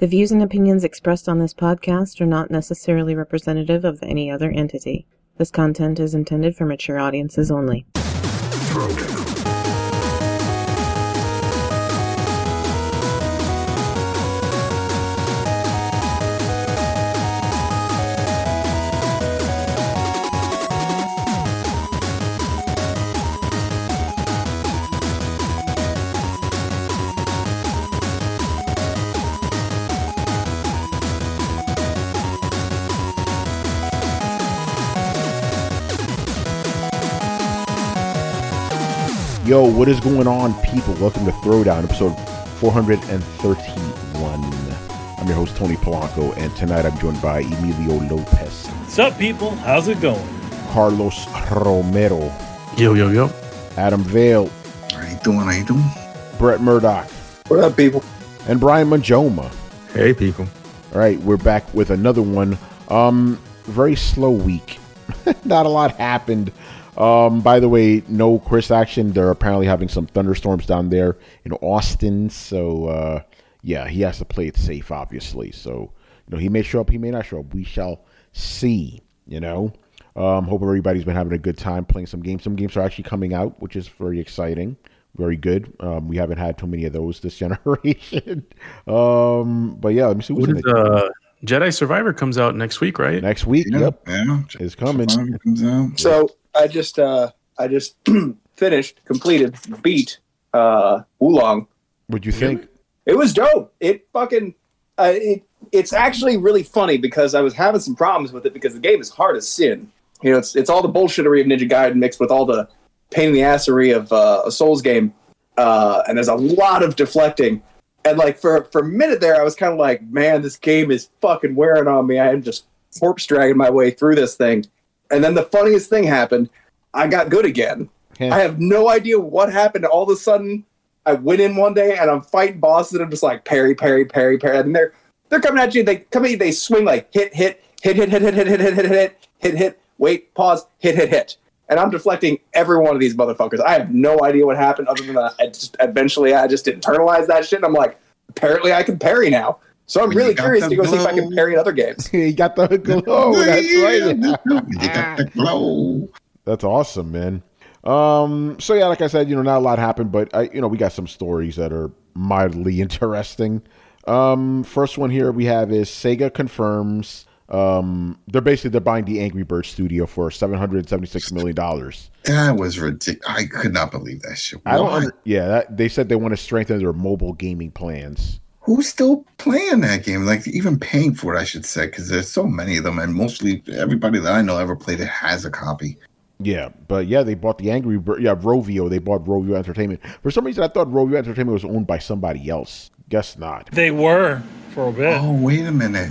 The views and opinions expressed on this podcast are not necessarily representative of any other entity. This content is intended for mature audiences only. Yo, what is going on, people? Welcome to Throwdown, episode 431. I'm your host, Tony Polanco, and tonight I'm joined by Emilio Lopez. What's up, people? How's it going? Carlos Romero. Yo. Adam Vale. How you doing? Brett Murdoch. What up, people? And Brian Manjoma. Hey, people. All right, we're back with another one. Very slow week. Not a lot happened. By the way, no Chris action. They're apparently having some thunderstorms down there in Austin. So, yeah, he has to play it safe, obviously. So, he may show up, he may not show up. We shall see, Hope everybody's been having a good time playing some games. Some games are actually coming out, which is very exciting. Very good. We haven't had too many of those this generation. But yeah, let me see what's in it. Jedi Survivor comes out next week, right? Next week, yep. Yeah. It's coming. Comes out. So I just completed, beat Wulong. What'd you think? It was dope. It fucking it's actually really funny because I was having some problems with it because the game is hard as sin. It's all the bullshittery of Ninja Gaiden mixed with all the pain in the assery of a Souls game, and there's a lot of deflecting. And like for a minute there, I was kind of like, man, this game is fucking wearing on me. I am just corpse dragging my way through this thing. And then the funniest thing happened. I got good again. Yeah. I have no idea what happened. All of a sudden, I went in one day and I'm fighting bosses and I'm just like parry. And they're coming at you. They come at you. They swing like hit, wait, pause, hit. And I'm deflecting every one of these motherfuckers. I have no idea what happened other than that. I just internalize that shit. And I'm like, apparently I can parry now. So I'm really curious to go see if I can parry in other games. You got the glow. That's right. You got the glow. That's awesome, man. So yeah, like I said, not a lot happened, but we got some stories that are mildly interesting. First one here we have is Sega confirms they're buying the Angry Birds studio for $776 million. That was ridiculous. I could not believe that shit. They said they want to strengthen their mobile gaming plans. Who's still playing that game? Like, even paying for it, I should say, because there's so many of them, and mostly everybody that I know ever played it has a copy. Yeah, but yeah, they bought the Angry Bird. Yeah, Rovio. They bought Rovio Entertainment. For some reason, I thought Rovio Entertainment was owned by somebody else. Guess not. They were for a bit. Oh, wait a minute.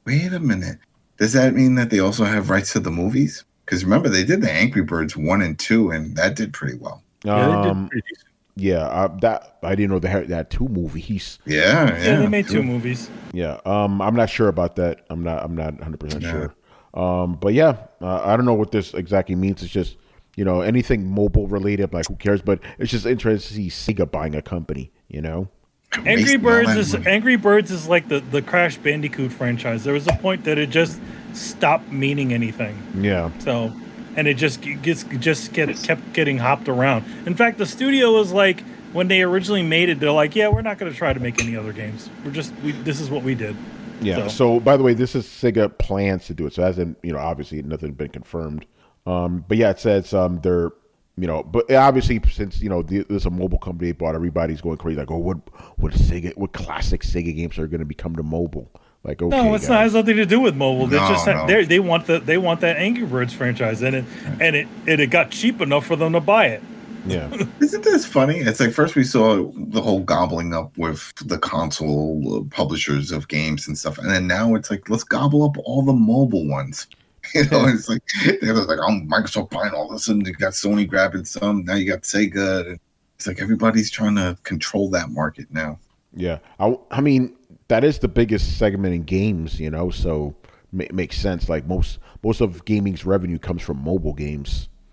Does that mean that they also have rights to the movies? Because remember, they did the Angry Birds 1 and 2, and that did pretty well. Yeah, they did pretty decent. Yeah, that I didn't know they had two movies. Yeah, they made two movies. Yeah, I'm not sure about that. I'm not 100% sure. But yeah, I don't know what this exactly means. It's just anything mobile related, like who cares? But it's just interesting to see Sega buying a company. Angry Birds is like the Crash Bandicoot franchise. There was a point that it just stopped meaning anything. Yeah. So, and it kept getting hopped around. In fact, the studio was like, when they originally made it, they're like, yeah, we're not going to try to make any other games. This is what we did. Yeah. So by the way, this is Sega plans to do it. So it hasn't, obviously nothing been confirmed. But yeah, it says they're. But obviously, since there's a mobile company they bought, everybody's going crazy. Like, what classic Sega games are going to become to mobile? Like, okay, no, it's not. It has nothing to do with mobile. No. They want that Angry Birds franchise, and it got cheap enough for them to buy it. Yeah, isn't this funny? It's like first we saw the whole gobbling up with the console publishers of games and stuff, and then now it's like let's gobble up all the mobile ones. It's like they're like, Microsoft buying all this, and you got Sony grabbing some. Now you got Sega. It's like everybody's trying to control that market now. Yeah, I mean that is the biggest segment in games, so it makes sense. Like most of gaming's revenue comes from mobile games.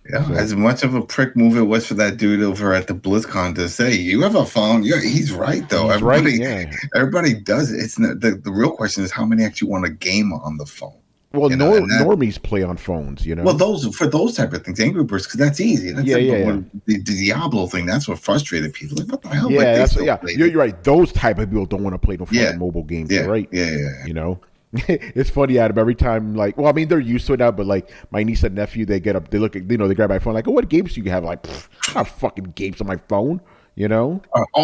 Yeah, So- as much of a prick move it was for that dude over at the BlizzCon to say, "You have a phone." Yeah, he's right though. He's Everybody, right, yeah. everybody does it. It's not, the real question is how many actually want a game on the phone. Well, You know, and that- normies play on phones, you know. Well, those type of things, Angry Birds, because that's easy. That's Yeah, like yeah, the Diablo thing. That's what frustrated people. Like, what the hell? yeah, Like, they that's still yeah. play You're it. right. Those type of people don't want to play no fucking Yeah. mobile games. Yeah, You're right. yeah. You know, it's funny, Adam. Every time, like, well, I mean, they're used to it now, but like my niece and nephew, they get up, they look, they grab my phone, like, oh, what games do you have? Like, not fucking games on my phone, you know?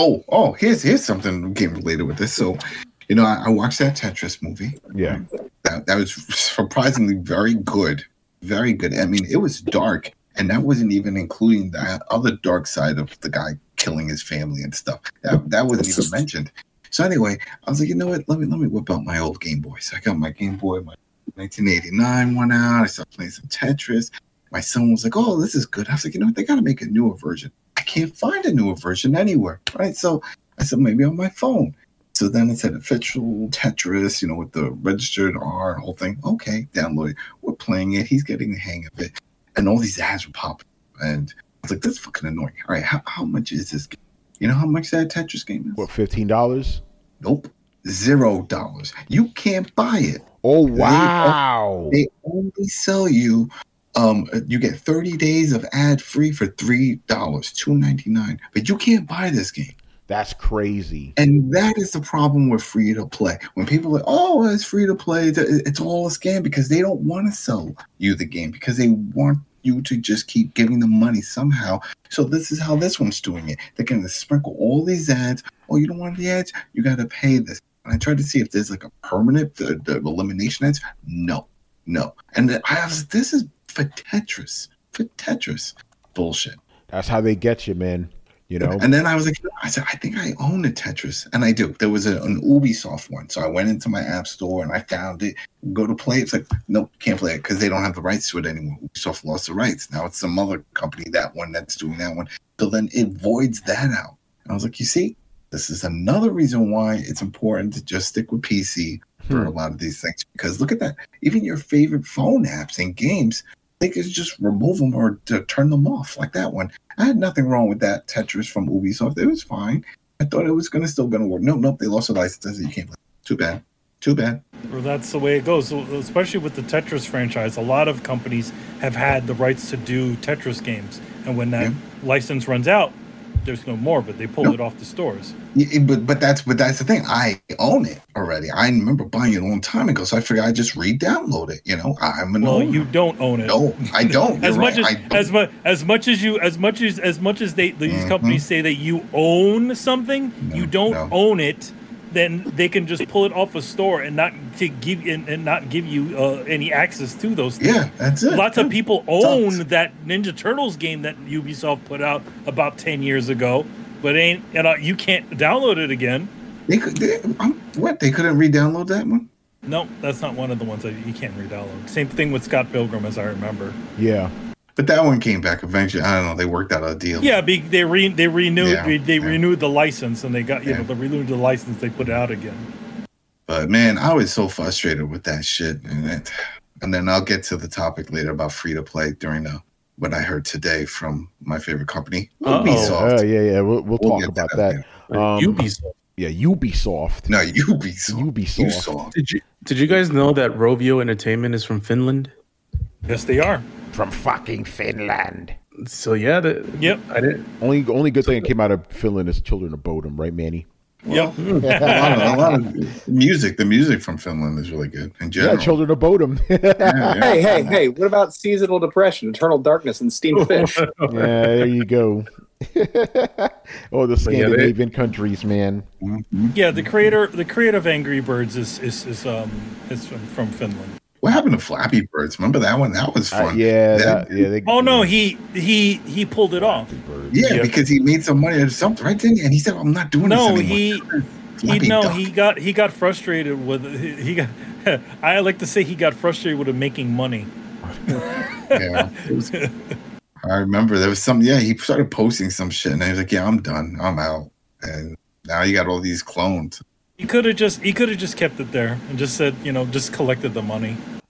Here's something game related with this. So, you know, I watched that Tetris movie. Yeah. That was surprisingly very good. Very good. I mean, it was dark, and that wasn't even including the other dark side of the guy killing his family and stuff. That wasn't even mentioned. So anyway, I was like, you know what? Let me whip out my old Game Boy. So I got my Game Boy, my 1989 one out. I started playing some Tetris. My son was like, oh, this is good. I was like, you know what? They got to make a newer version. I can't find a newer version anywhere, right? So I said, maybe on my phone. So then it said official Tetris, you know, with the registered R and whole thing. Okay, download it. We're playing it. He's getting the hang of it. And all these ads were popping. And I was like, that's fucking annoying. All right, how much is this game? You know how much that Tetris game is? What, $15? Nope. $0. You can't buy it. Oh wow! They only sell you you get 30 days of ad free for $3, $2.99. But you can't buy this game. That's crazy. And that is the problem with free to play. When people are like, oh, it's free to play, it's all a scam because they don't want to sell you the game because they want you to just keep giving them money somehow. So this is how this one's doing it. They're going to sprinkle all these ads. Oh, you don't want the ads? You got to pay this. And I tried to see if there's like a permanent the elimination ads. No. And I was like, this is for Tetris. Bullshit. That's how they get you, man. You know. And then I was like, I said, I think I own a Tetris. And I do. There was an Ubisoft one. So I went into my app store and I found it. Go to play it. It's like, nope, can't play it because they don't have the rights to it anymore. Ubisoft lost the rights. Now it's some other company, that one that's doing that one. So then it voids that out. And I was like, you see, this is another reason why it's important to just stick with PC for a lot of these things. Because look at that. Even your favorite phone apps and games, they could just remove them or to turn them off like that one. I had nothing wrong with that Tetris from Ubisoft. It was fine. I thought it was still going to work. Nope. They lost the license. You can't play. Too bad. Well, that's the way it goes. So, especially with the Tetris franchise, a lot of companies have had the rights to do Tetris games, and when that license runs out, there's no more of it. They pull it off the stores. Yeah, but that's the thing. I own it already. I remember buying it a long time ago, so I figured I'd just re-download it. You know, I'm an owner. You don't own it. No, I don't. as You're much right. as these companies say that you own something, you don't own it. Then they can just pull it off a store and not give you any access to those things. Yeah, that's it. Lots of people own that Ninja Turtles game that Ubisoft put out about 10 years ago, but you can't download it again. They couldn't re-download that one? No, that's not one of the ones that you can't re-download. Same thing with Scott Pilgrim, as I remember. Yeah. But that one came back eventually. I don't know. They worked out a deal. Yeah, they renewed the license, and they got they renewed the license. They put it out again. But man, I was so frustrated with that shit, and then I'll get to the topic later about free to play during what I heard today from my favorite company, Ubisoft. Yeah. We'll talk about that. Ubisoft. Yeah, Ubisoft. No, Ubisoft. Ubisoft. Did you guys know that Rovio Entertainment is from Finland? Yes, they are. From fucking Finland. So yeah, yep. I didn't. Only good thing that came out of Finland is Children of Bodom, right, Manny? Yep. a lot of music. The music from Finland is really good in general. Yeah, Children of Bodom. Hey, what about seasonal depression, eternal darkness, and steamed fish? Yeah, there you go. The Scandinavian countries, man. Yeah, the creator of Angry Birds is from Finland. What happened to Flappy Birds? Remember that one? That was fun. He pulled it off. Yeah, because he made some money or something, right? Didn't he? And he said, "I'm not doing this anymore." He got frustrated with he got. I like to say he got frustrated with him making money. Yeah, I remember there was some. Yeah, he started posting some shit, and he was like, "Yeah, I'm done. I'm out." And now you got all these clones. He could have just kept it there and just said, just collected the money.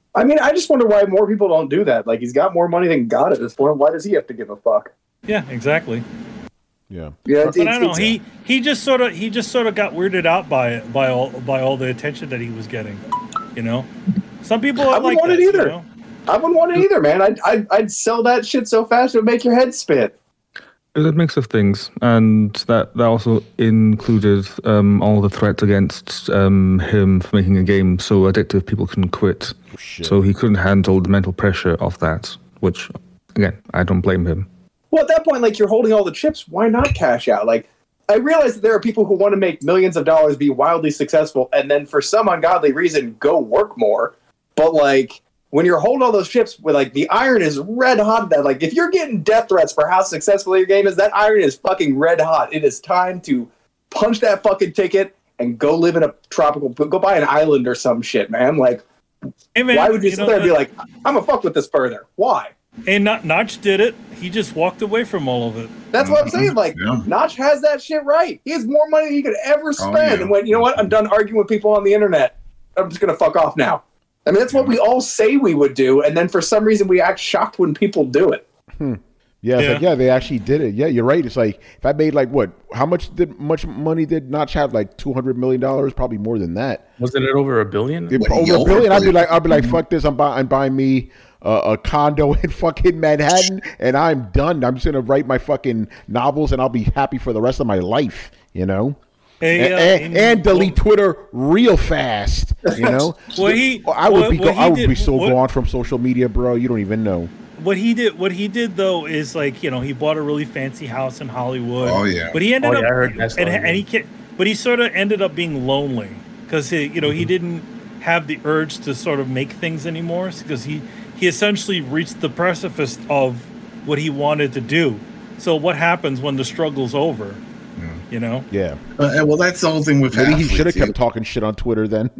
I mean, I just wonder why more people don't do that. Like, he's got more money than God at this point. Why does he have to give a fuck? Yeah, exactly. Yeah. Yeah, But I don't know. He just sort of got weirded out by all the attention that he was getting. You know, some people I are like wouldn't want that, it either. You know? I wouldn't want it either, man. I'd sell that shit so fast it would make your head spin. It was a mix of things, and that also included all the threats against him for making a game so addictive people couldn't quit. Shit. So he couldn't handle the mental pressure of that, which, again, I don't blame him. Well, at that point, like, you're holding all the chips. Why not cash out? Like, I realize that there are people who want to make millions of dollars, be wildly successful, and then for some ungodly reason go work more. But, like, when you're holding all those chips, with like the iron is red hot. That, like, if you're getting death threats for how successful your game is, that iron is fucking red hot. It is time to punch that fucking ticket and go live in a tropical, go buy an island or some shit, man. Like, Hey, man, why would you sit there and be that- like, I'm gonna fuck with this further? Why? Hey, Notch did it. He just walked away from all of it. That's what I'm saying. Like, Yeah. Notch has that shit right. He has more money than he could ever spend. yeah. And when, you know what? I'm done arguing with people on the internet. I'm just going to fuck off now. I mean, that's what we all say we would do. And then for some reason, we act shocked when people do it. Yeah, it's like, yeah, they actually did it. Yeah, you're right. It's like, if I made like what? How much money did Notch have? Like $200 million, probably more than that. Wasn't it over $1 billion? If What, he over $1 billion, I'd overpaid? be like, fuck this. I'm buying me a condo in fucking Manhattan, and I'm done. I'm just gonna write my fucking novels, and I'll be happy for the rest of my life. You know. Hey, And delete Twitter real fast. You know. Well, he- I would what he I would did- be so what- gone from social media, bro. You don't even know. What he did though is, like, you know, he bought a really fancy house in Hollywood. Oh, yeah. But he ended Oh, up yeah, I heard that story, and he sort of ended up being lonely because he didn't have the urge to sort of make things anymore, because he essentially reached the precipice of what he wanted to do. So what happens when the struggle's over? You know? Yeah. Well, that's the whole thing with Maybe he athletes, should have you know? kept talking shit on Twitter then.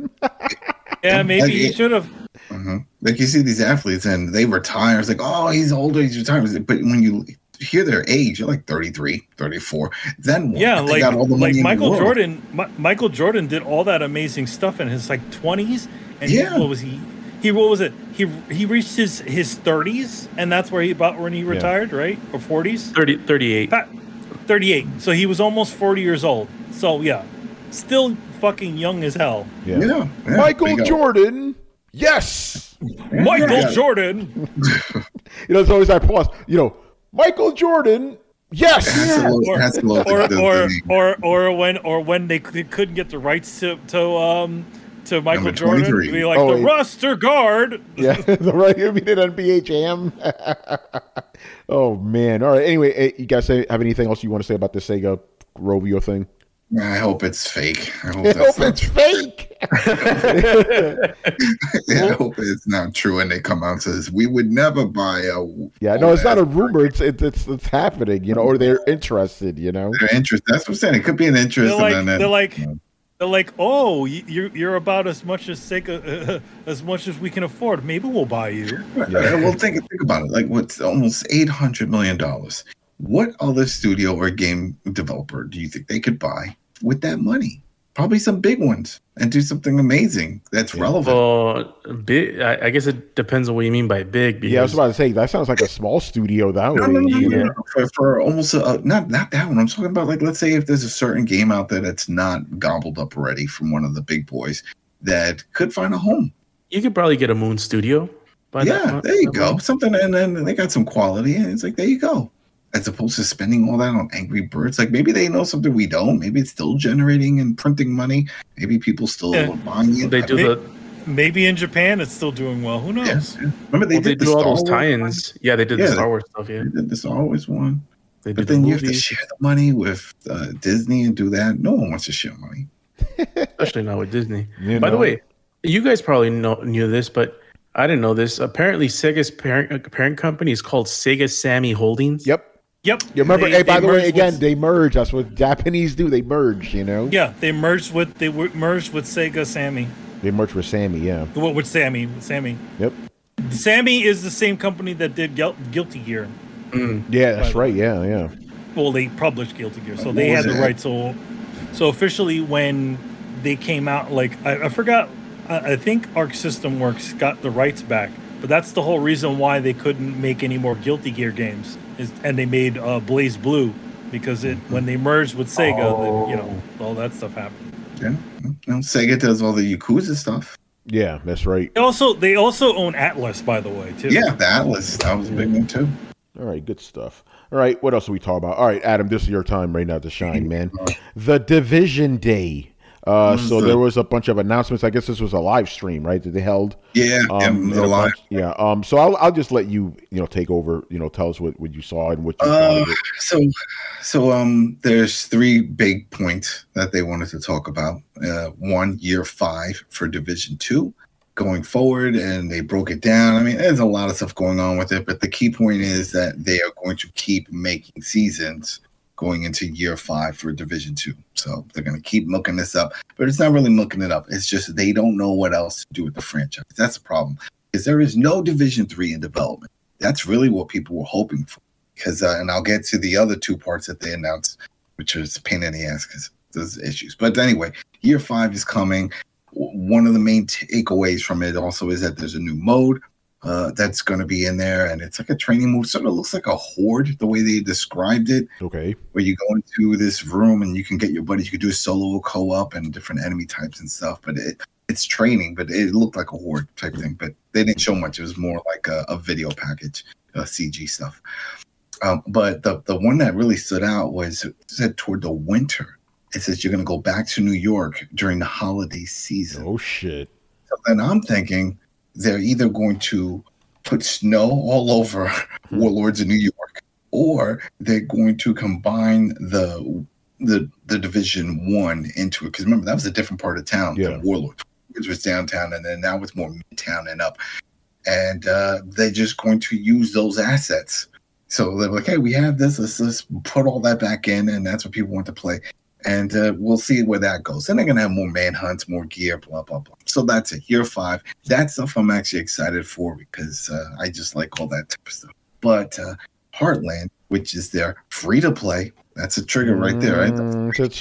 Yeah, maybe he should have. Like, you see these athletes and they retire. It's like, oh, he's older, he's retired. But when you hear their age, you're like 33, 34. Then what? Yeah, They like got all the money in the Michael world. Jordan. Michael Jordan did all that amazing stuff in his like 20s, and Yeah. what was he? What was it? He reached his 30s, and that's where he retired, right? Or 40s? 38. 38. So he was almost 40 years old. So yeah, still fucking young as hell. Yeah. Yeah. Michael There you go. Jordan. Yes. Michael Yeah. Jordan. You know, it's always I pause. You know, Michael Jordan. Yes. That's a little Or when they couldn't get the rights to Michael Number Jordan, 23. be like Oh, the yeah. roster guard. Yeah, the right. We did NBA Jam. Oh man! All right. Anyway, you guys have anything else you want to say about the Sega Rovio thing? I hope it's fake. I hope I that's hope not it's fake. Yeah, I hope it's not true, and they come out and says we would never buy a. Yeah, no, it's not a rumor. It's happening. You know, or they're interested. You know. Their interest. That's what I'm saying. It could be an interest. They're like, oh, you're about as much as Sega, as much as we can afford. Maybe we'll buy you. Well, think about it. Like, what's almost $800 million? What other studio or game developer do you think they could buy with that money? Probably some big ones, and do something amazing that's relevant. Well, big. I guess it depends on what you mean by big. Because Yeah, I was about to say that sounds like a small studio. That way, you know? For almost not that one. I'm talking about, like, let's say if there's a certain game out there that's not gobbled up already from one of the big boys that could find a home. you could probably get a Moon Studio. By Yeah, there you go. Something, and then they got some quality, and it's like, there you go. As opposed to spending all that on Angry Birds, like, maybe they know something we don't. Maybe it's still generating and printing money. Maybe people still Yeah. are buying it. They do the. Maybe in Japan it's still doing well. Who knows? Yes. Remember they Well, they did the do all Star those Wars tie-ins. Yeah, they did the Yeah, Star Wars stuff. Yeah, one? They did the Star Wars one. they did But the then you have to movies, share the money with Disney and do that. No one wants to share money. especially not with Disney. You By the know? way, you guys probably knew this, but I didn't know this. Apparently, Sega's parent company is called Sega Sammy Holdings. Yep. Yep. You remember? They- Hey, by they the way, merged again, with- they merge. That's what Japanese do. They merge. You know. yeah, they merged with Sega Sammy. They merge with Sammy. Yeah. What with Sammy? With Sammy. Yep. Sammy is the same company that did Guilty Gear. Yeah, that's right. Yeah, yeah. Well, they published Guilty Gear, so What they was had the it? rights. So officially, when they came out, like I forgot I think Arc System Works got the rights back, but that's the whole reason why they couldn't make any more Guilty Gear games. And they made Blaze Blue because when they merged with Sega, then, all that stuff happened. Yeah, Sega does all the Yakuza stuff. Yeah, that's right. They also own Atlas, by the way, too. Yeah, the Atlas, that was a big one too. All right, good stuff. All right, what else are we talking about? All right, Adam, this is your time right now to shine, man. The Division Day. So there was a bunch of announcements. I guess this was a live stream, right? That they held. Yeah, it was a live. Yeah. So I'll just let you, take over. Tell us what you saw and what you thought of it. So there's 3 big points that they wanted to talk about. One, year 5 for Division 2 going forward, and they broke it down. I mean, there's a lot of stuff going on with it, but the key point is that they are going to keep making seasons going into year 5 for Division 2. So they're going to keep milking this up, but it's not really milking it up. It's just they don't know what else to do with the franchise. That's the problem, because there is no Division 3 in development. That's really what people were hoping for. Because, and I'll get to the other 2 parts that they announced, which is a pain in the ass because there's issues. But anyway, year 5 is coming. One of the main takeaways from it also is that there's a new mode that's going to be in there, and it's like a training mode. Sort of looks like a horde the way they described it. Okay. Where you go into this room and you can get your buddies. You could do a solo co-op and different enemy types and stuff. But it's training, but it looked like a horde type thing. But they didn't show much. It was more like a video package, CG stuff. But the one that really stood out was said toward the winter. It says you're going to go back to New York during the holiday season. Oh, shit. So then I'm thinking they're either going to put snow all over Warlords of New York, or they're going to combine the Division 1 into it. Because remember, that was a different part of town than Warlords. It was downtown, and then now it's more midtown and up. And they're just going to use those assets. So they're like, hey, we have this. Let's put all that back in, and that's what people want to play. And we'll see where that goes. Then they're going to have more manhunts, more gear, blah, blah, blah. So that's it. Year 5. That stuff I'm actually excited for because I just like all that type of stuff. But Heartland, which is their free-to-play, that's a trigger right there, right? That's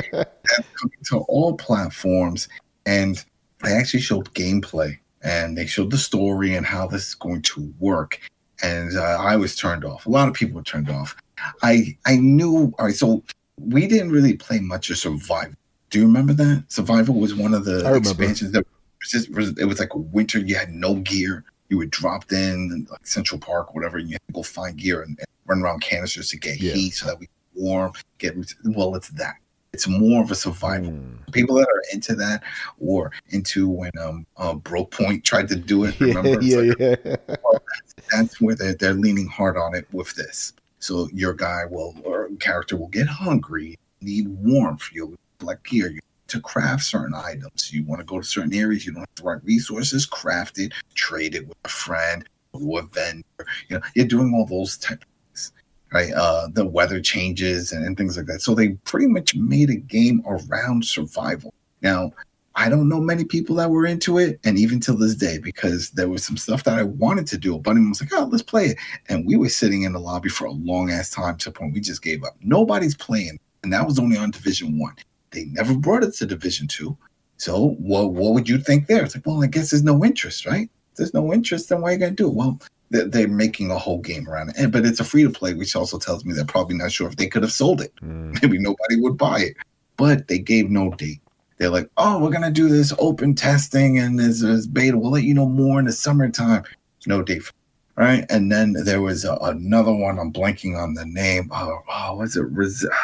coming to all platforms. And they actually showed gameplay. And they showed the story and how this is going to work. And I was turned off. A lot of people were turned off. I knew. All right, so we didn't really play much of Survival. Do you remember that? Survival was one of the expansions that it was like a winter. You had no gear. You were dropped in like Central Park, whatever. And you had to go find gear and run around canisters to get heat so that we could warm. It's that. It's more of a survival. People that are into that or into when Broke Point tried to do it. Remember? Well, that's where they're leaning hard on it with this. So your character will get hungry, need warmth, you'll collect gear, you to craft certain items. You want to go to certain areas, you don't have the right resources, craft it, trade it with a friend or a vendor. You're doing all those type of things, right? The weather changes and things like that. So they pretty much made a game around survival. Now, I don't know many people that were into it, and even till this day, because there was some stuff that I wanted to do. A buddy was like, oh, let's play it. And we were sitting in the lobby for a long-ass time to the point we just gave up. Nobody's playing, and that was only on Division 1. They never brought it to Division 2. So what would you think there? It's like, well, I guess there's no interest, right? If there's no interest, then why are you going to do it? Well, they're making a whole game around it. But it's a free-to-play, which also tells me they're probably not sure if they could have sold it. Maybe nobody would buy it. But they gave no date. They're like, oh, we're going to do this open testing and there's beta. We'll let you know more in the summertime. No date. Right? And then there was another one. I'm blanking on the name. Was it?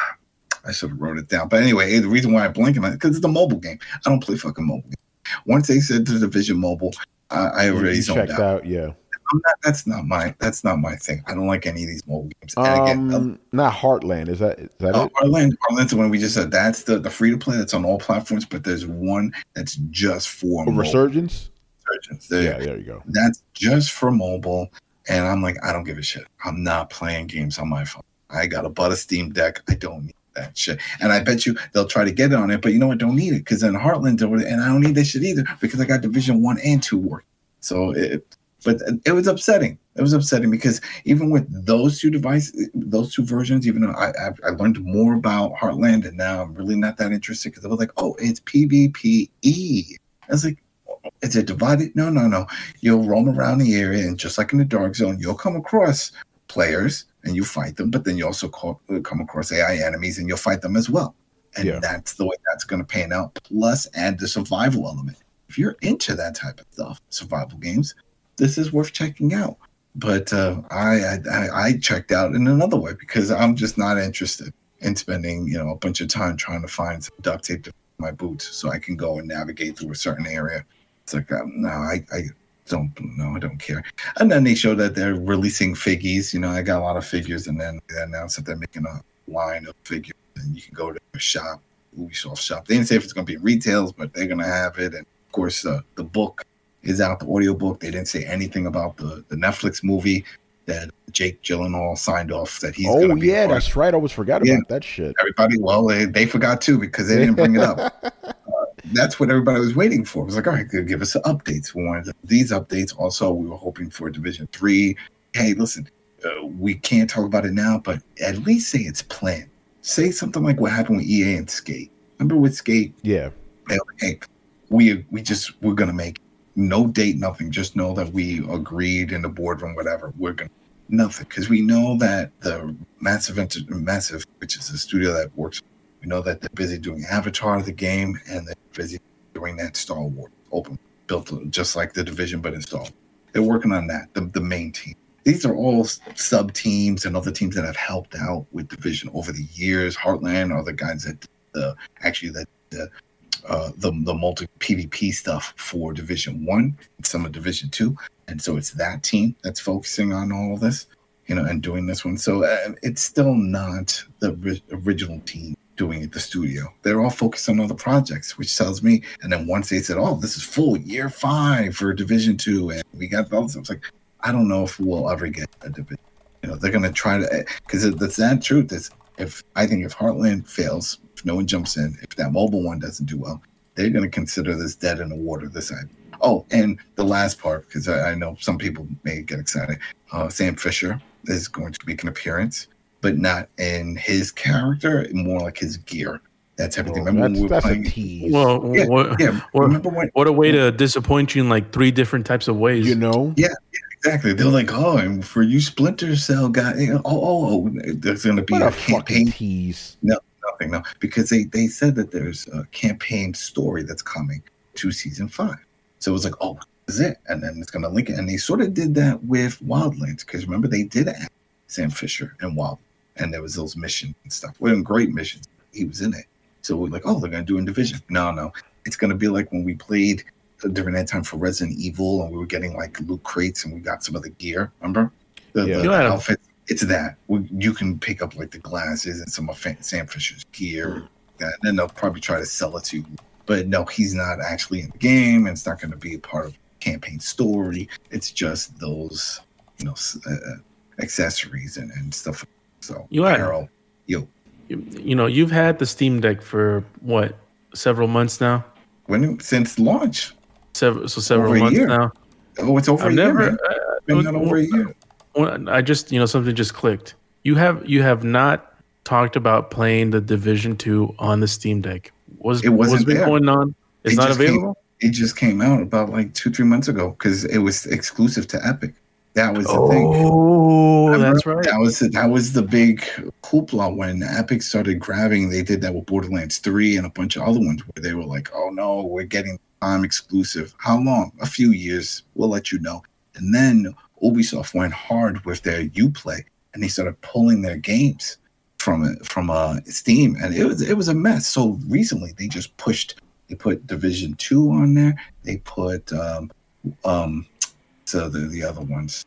I should have wrote it down. But anyway, the reason why I'm blanking on it, because it's a mobile game. I don't play fucking mobile games. Once they said to Division Mobile, I already zoned out. Yeah. That's not my thing. I don't like any of these mobile games. And again, not Heartland. Is that it? Heartland's the one we just said. That's the free to play. That's on all platforms. But there's one that's just for mobile. Resurgence. There you go. That's just for mobile. And I'm like, I don't give a shit. I'm not playing games on my phone. I got a Steam Deck. I don't need that shit. And I bet you they'll try to get it on it. But you know what? Don't need it because then Heartland and I don't need that shit either because I got Division 1 and 2 working. So But it was upsetting. It was upsetting because even with those two versions, even though I learned more about Heartland, and now I'm really not that interested because I was like, oh, it's PvPE. I was like, Is it divided? No. You'll roam around the area, and just like in the Dark Zone, you'll come across players and you fight them, but then you also come across AI enemies and you'll fight them as well. And that's the way that's going to pan out. Plus, add the survival element. If you're into that type of stuff, survival games, this is worth checking out. But I checked out in another way because I'm just not interested in spending a bunch of time trying to find some duct tape to fit my boots so I can go and navigate through a certain area. It's like no, I don't care. And then they show that they're releasing figgies. I got a lot of figures, and then they announced that they're making a line of figures, and you can go to a shop, Ubisoft shop. They didn't say if it's going to be retails, but they're going to have it. And of course, the book is out, the audiobook. They didn't say anything about the Netflix movie that Jake Gyllenhaal signed off that he's going to be. Yeah, that's right. I always forgot about that shit. Everybody, they forgot too because they didn't bring it up. That's what everybody was waiting for. It was like, all right, good, give us the updates. We wanted these updates. Also, we were hoping for Division 3. Hey, listen, we can't talk about it now, but at least say it's planned. Say something like what happened with EA and Skate. Remember with Skate? Yeah. Hey, we're going to make no date, nothing. Just know that we agreed in the boardroom, whatever. We're going to nothing. Because we know that the Massive, which is a studio that works, we know that they're busy doing Avatar, the game, and they're busy doing that Star Wars open, built just like the Division, but installed. They're working on that, the main team. These are all sub teams and other teams that have helped out with Division over the years. Heartland are the guys that the multi PvP stuff for Division 1 and some of Division 2. And so it's that team that's focusing on all of this, and doing this one. So it's still not the original team doing it, the studio. They're all focused on other projects, which tells me. And then once they said, "Oh, this is full year 5 for Division 2, and we got all this," I was like, I don't know if we'll ever get a Division. They're going to try to, because the sad truth is, if Heartland fails, if no one jumps in, if that mobile one doesn't do well, they're going to consider this dead in the water this side. Oh, and the last part, because I know some people may get excited, Sam Fisher is going to make an appearance, but not in his character, more like his gear. That's everything. Remember when we were playing? A tease. Well, Remember what a way to disappoint you in like 3 different types of ways. Yeah, exactly. They're like, oh, and for you Splinter Cell guy, there's going to be what a campaign campaign. Tease. No, because they said that there's a campaign story that's coming to season 5. So it was like, oh, this is it, and then it's going to link it. And they sort of did that with Wildlands, because remember they did add Sam Fisher in Wild, and there was those missions and stuff. Well, great missions. He was in it. So we're like, oh, they're going to do in Division. No. It's going to be like when we played during that time for Resident Evil, and we were getting like loot crates, and we got some of the gear. Remember the outfits? It's that you can pick up like the glasses and some of Sam Fisher's gear, and then they'll probably try to sell it to you. But no, he's not actually in the game, and it's not going to be a part of the campaign story. It's just those, accessories and stuff. So apparel, you've had the Steam Deck for what, several months now? Since launch. Several months now. Oh, it's over a year. It's been over a year. I just, something just clicked. You have not talked about playing the Division 2 on the Steam Deck. What's been going on? It's not available? It just came out about like 2-3 months ago because it was exclusive to Epic. That was the thing. Oh, that's right. That was the big hoopla when Epic started grabbing. They did that with Borderlands 3 and a bunch of other ones where they were like, oh no, we're getting time exclusive. How long? A few years. We'll let you know. And then Ubisoft went hard with their Uplay, and they started pulling their games from Steam, and it was a mess. So recently they just they put Division 2 on there. They put the other ones.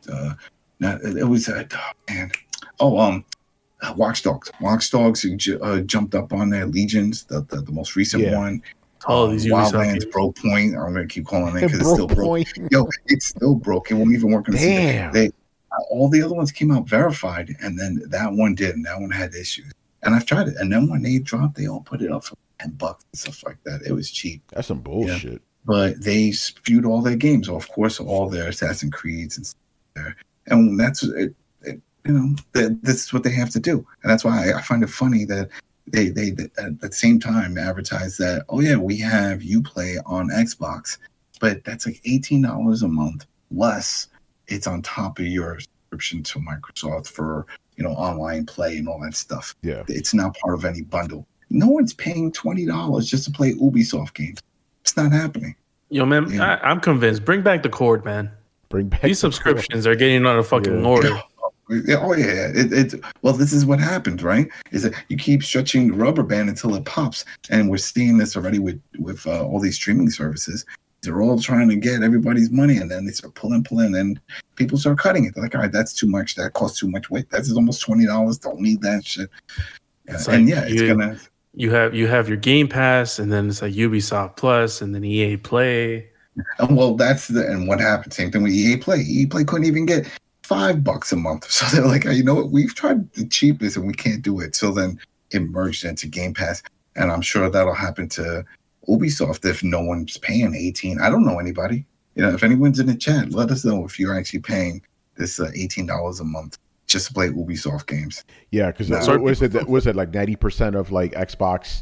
Watch Dogs. Watch Dogs jumped up on there. Legions, the most recent one. These Wildlands, Broke Point. I'm gonna keep calling it because it's still broke. Yo, it's still broke. It won't even work on the Steam. All the other ones came out verified, and then that one didn't. That one had issues. And I've tried it. And then when they dropped, they all put it up for $10 and stuff like that. It was cheap. That's some bullshit. Yeah. But they spewed all their games. Of course, all their Assassin's Creeds and stuff there. And that's it. This is what they have to do. And that's why I find it funny that they at the same time advertise that, oh yeah, we have Uplay on Xbox. but that's like $18 a month. Less, it's on top of your subscription to Microsoft for online play and all that stuff. Yeah, it's not part of any bundle. No one's paying $20 just to play Ubisoft games. It's not happening. Yo, man, I'm convinced. Bring back the cord, man. Bring back these subscriptions are getting on a fucking order. Oh yeah, well, this is what happens, right? Is that you keep stretching the rubber band until it pops, and we're seeing this already with all these streaming services. They're all trying to get everybody's money, and then they start pulling, and people start cutting it. They're like, all right, that's too much. That costs too much. Wait, that's almost $20. Don't need that shit. It's and like it's gonna. You have your Game Pass, and then it's like Ubisoft Plus, and then EA Play. And well, and what happened? Same thing with EA Play. EA Play couldn't even get $5 a month. So they're like, you know what? We've tried the cheapest, and we can't do it. So then it merged into Game Pass, and I'm sure that'll happen to Ubisoft if no one's paying $18. I don't know anybody. If anyone's in the chat, let us know if you're actually paying this $18 a month just to play Ubisoft games. Yeah, because was it like 90% of like Xbox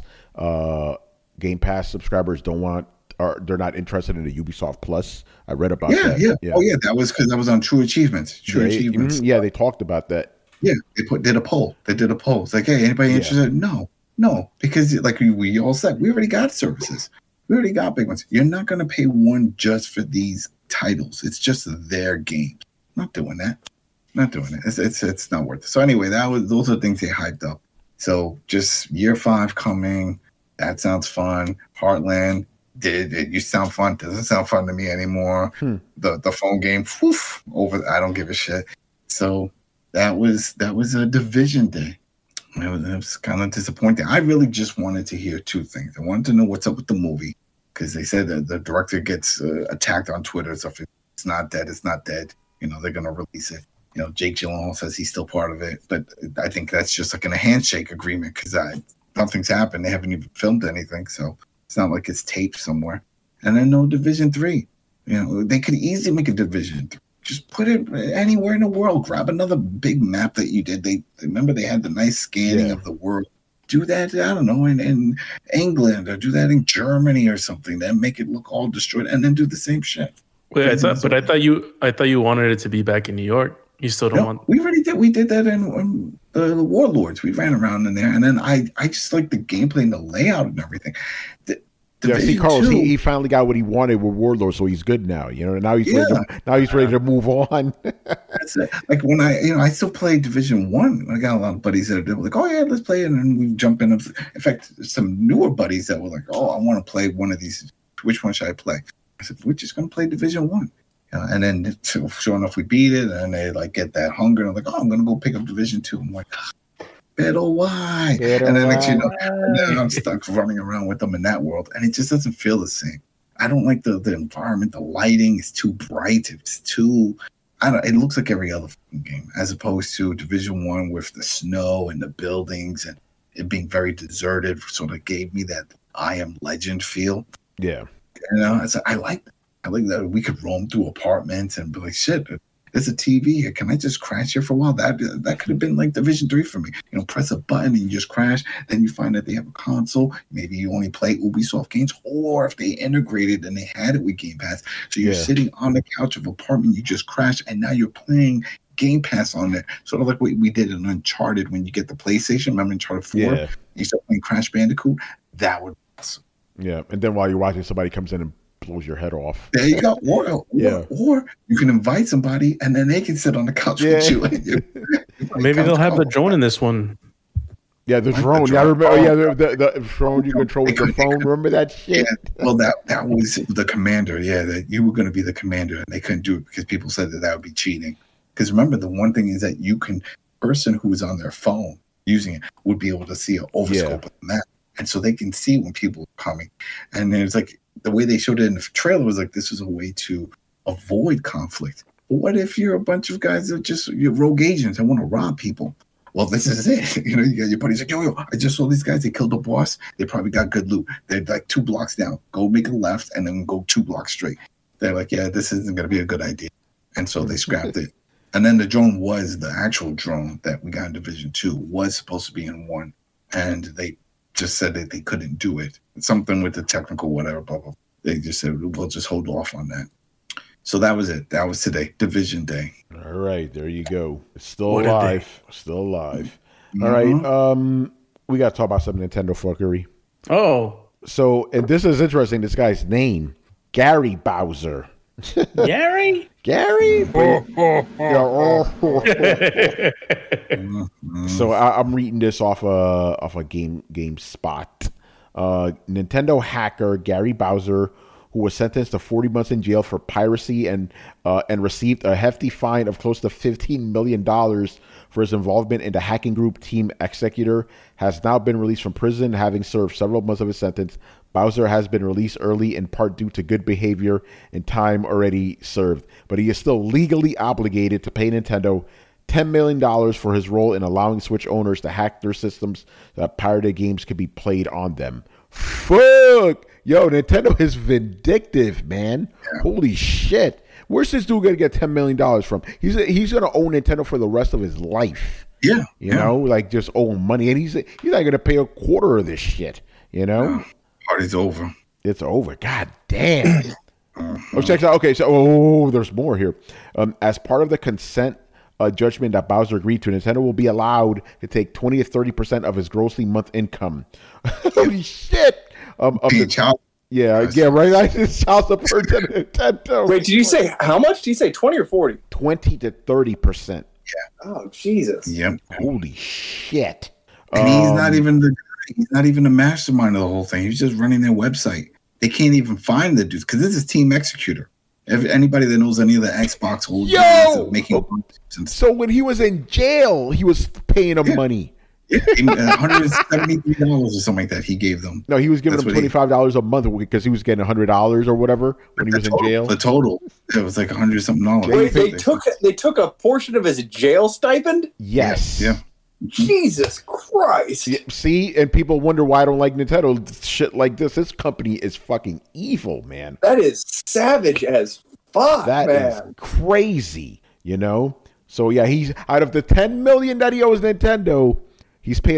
Game Pass subscribers they're not interested in the Ubisoft Plus? I read about that. Yeah. Oh yeah, that was because that was on True Achievements. Achievements. Yeah, they talked about that. Yeah, did a poll. It's like, hey, anybody interested? No, because like we all said, we already got services. We already got big ones. You're not going to pay one just for these titles. It's just their game. Not doing that. Not doing it. It's not worth it. So anyway, those are things they hyped up. So just year 5 coming. That sounds fun. Heartland. You sound fun. Doesn't sound fun to me anymore. The phone game. Over. I don't give a shit. So that was a Division day. It was kind of disappointing. I really just wanted to hear 2 things. I wanted to know what's up with the movie, because they said that the director gets attacked on Twitter. So if it's not dead, it's not dead. They're going to release it. Jake Gyllenhaal says he's still part of it. But I think that's just like in a handshake agreement, because nothing's happened. They haven't even filmed anything. So it's not like it's taped somewhere. And then no Division 3. They could easily make a Division 3. Just put it anywhere in the world. Grab another big map that you did. They had the nice scanning of the world. Do that, I don't know, in England, or do that in Germany or something. Then make it look all destroyed, and then do the same shit. Wait, I thought you wanted it to be back in New York. You still don't want? We already did. We did that in the Warlords. We ran around in there, and then I just like the gameplay and the layout and everything. See, Carlos, he finally got what he wanted with Warlords, so he's good now. Now he's ready to move on. That's it. Like when I still play Division 1. I got a lot of buddies that are like, oh yeah, let's play it, and then we jump in. In fact, some newer buddies that were like, oh, I want to play one of these. Which one should I play? I said, we're just gonna play Division 1. And then sure enough, we beat it, and they like get that hunger. And I'm like, oh, I'm gonna go pick up Division 2. I'm like, better why? And then then I'm stuck running around with them in that world, and it just doesn't feel the same. I don't like the environment. The lighting is too bright. It's too. It looks like every other game, as opposed to Division 1 with the snow and the buildings and it being very deserted. Sort of gave me that I Am Legend feel. Yeah, I like that. I like that we could roam through apartments and be like, shit, there's a TV here. Can I just crash here for a while? That could have been like Division 3 for me. Press a button and you just crash. Then you find that they have a console. Maybe you only play Ubisoft games, or if they integrated and they had it with Game Pass. So you're sitting on the couch of an apartment, you just crash, and now you're playing Game Pass on there. Sort of like what we did in Uncharted when you get the PlayStation. Remember Uncharted 4? Yeah. You start playing Crash Bandicoot. That would be awesome. Yeah, and then while you're watching, somebody comes in and blows your head off. There you go. Or you can invite somebody and then they can sit on the couch with you. Maybe they'll have the drone in this one. Yeah, the drone. I remember. The drone you control with your phone. Remember that shit? Yeah. Well, that was the commander. Yeah, that you were going to be the commander, and they couldn't do it because people said that would be cheating. Because remember, the one thing is that person who is on their phone using it would be able to see an overscope of the map, and so they can see when people are coming. And there's like the way they showed it in the trailer was like this was a way to avoid conflict. But what if you're a bunch of guys that you're rogue agents and want to rob people? Well, this is it. You got your buddies like, yo, I just saw these guys. They killed the boss. They probably got good loot. They're like 2 blocks down. Go make a left and then go 2 blocks straight. They're like, yeah, this isn't going to be a good idea. And so they scrapped it. And then the drone was the actual drone that we got in Division 2 was supposed to be in 1. And they just said that they couldn't do it. Something with the technical whatever, blah, blah. They just said, we'll just hold off on that. So that was it. That was today, Division Day. All right, there you go. It's still alive. Still alive. All right, we got to talk about some Nintendo fuckery. Oh. So, and this is interesting, this guy's name, Gary Bowser. Gary? Gary? So I'm reading this off a GameSpot. Nintendo hacker Gary Bowser, who was sentenced to 40 months in jail for piracy and received a hefty fine of close to $15 million for his involvement in the hacking group Team Executor, has now been released from prison, having served several months of his sentence. Bowser has been released early in part due to good behavior and time already served, but he is still legally obligated to pay Nintendo $10 million for his role in allowing Switch owners to hack their systems so that pirated games can be played on them. Fuck! Yo, Nintendo is vindictive, man. Yeah. Holy shit. Where's this dude going to get $10 million from? He's going to own Nintendo for the rest of his life. Yeah. You know, like just own money. And he's not going to pay a quarter of this shit, you know? Yeah. Party's over. It's over. God damn. Oh, check this out. Okay, so there's more here. As part of the consent judgment that Bowser agreed to, Nintendo will be allowed to take 20 to 30% of his grossly month income. Holy shit! Yeah, right. It's child support to Nintendo. Wait, did you say how much? Did you say 20 or 40? 20 to 30%. Yeah. Oh Jesus. Yep. Holy shit! And he's not even the mastermind of the whole thing. He's just running their website. They can't even find the dudes because this is Team Executor. If anybody that knows any of the Xbox old games making so when he was in jail, he was paying them money. Yeah, $173 or something like that. He gave them. No, he was giving them $25 a month because he was getting $100 or whatever when he was in jail. The total, it was like $100-something. Wait, they took a portion of his jail stipend? Yes. Yeah. Jesus Christ. Yeah, see, and people wonder why I don't like Nintendo. Shit like this. This company is fucking evil, man. That is savage as fuck, That man. is crazy, you know? So, yeah, he's out of the $10 million that he owes Nintendo, he's paid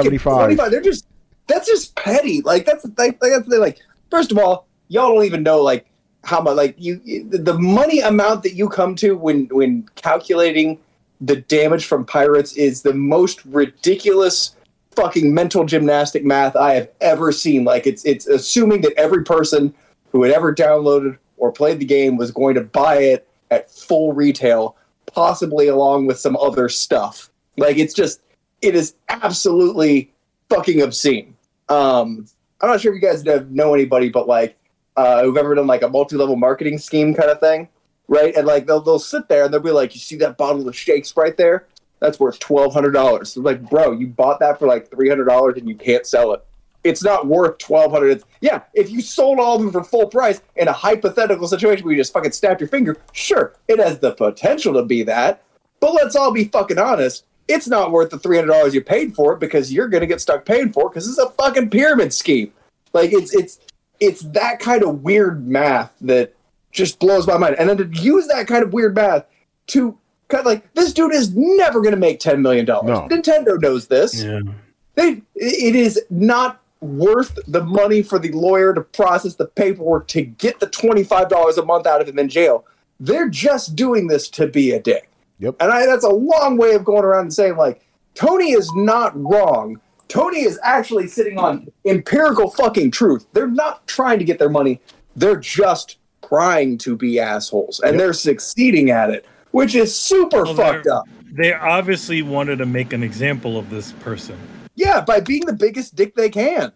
$175. That's just petty. Like, that's first of all, y'all don't even know, like, how much, like, the money amount that you come to when calculating the damage from pirates is the most ridiculous fucking mental gymnastic math I have ever seen. Like, it's assuming that every person who had ever downloaded or played the game was going to buy it at full retail, possibly along with some other stuff. Like, it is absolutely fucking obscene. I'm not sure if you guys know anybody, but like, who've ever done like a multi-level marketing scheme kind of thing. Right, and like they'll sit there and they'll be like, "You see that bottle of shakes right there? That's worth $1,200." So like, bro, you bought that for like $300 and you can't sell it. It's not worth $1,200. Yeah, if you sold all of them for full price in a hypothetical situation where you just fucking snap your finger, sure, it has the potential to be that. But let's all be fucking honest. It's not worth the $300 you paid for it because you're gonna get stuck paying for it because it's a fucking pyramid scheme. Like it's that kind of weird math that just blows my mind. And then to use that kind of weird math to kind of like, this dude is never going to make $10 million. No. Nintendo knows this. Yeah. It is not worth the money for the lawyer to process the paperwork to get the $25 a month out of him in jail. They're just doing this to be a dick. Yep. And that's a long way of going around and saying, like, Tony is not wrong. Tony is actually sitting on empirical fucking truth. They're not trying to get their money. They're just trying to be assholes, and they're succeeding at it, which is super fucked up. They obviously wanted to make an example of this person. Yeah, by being the biggest dick they can.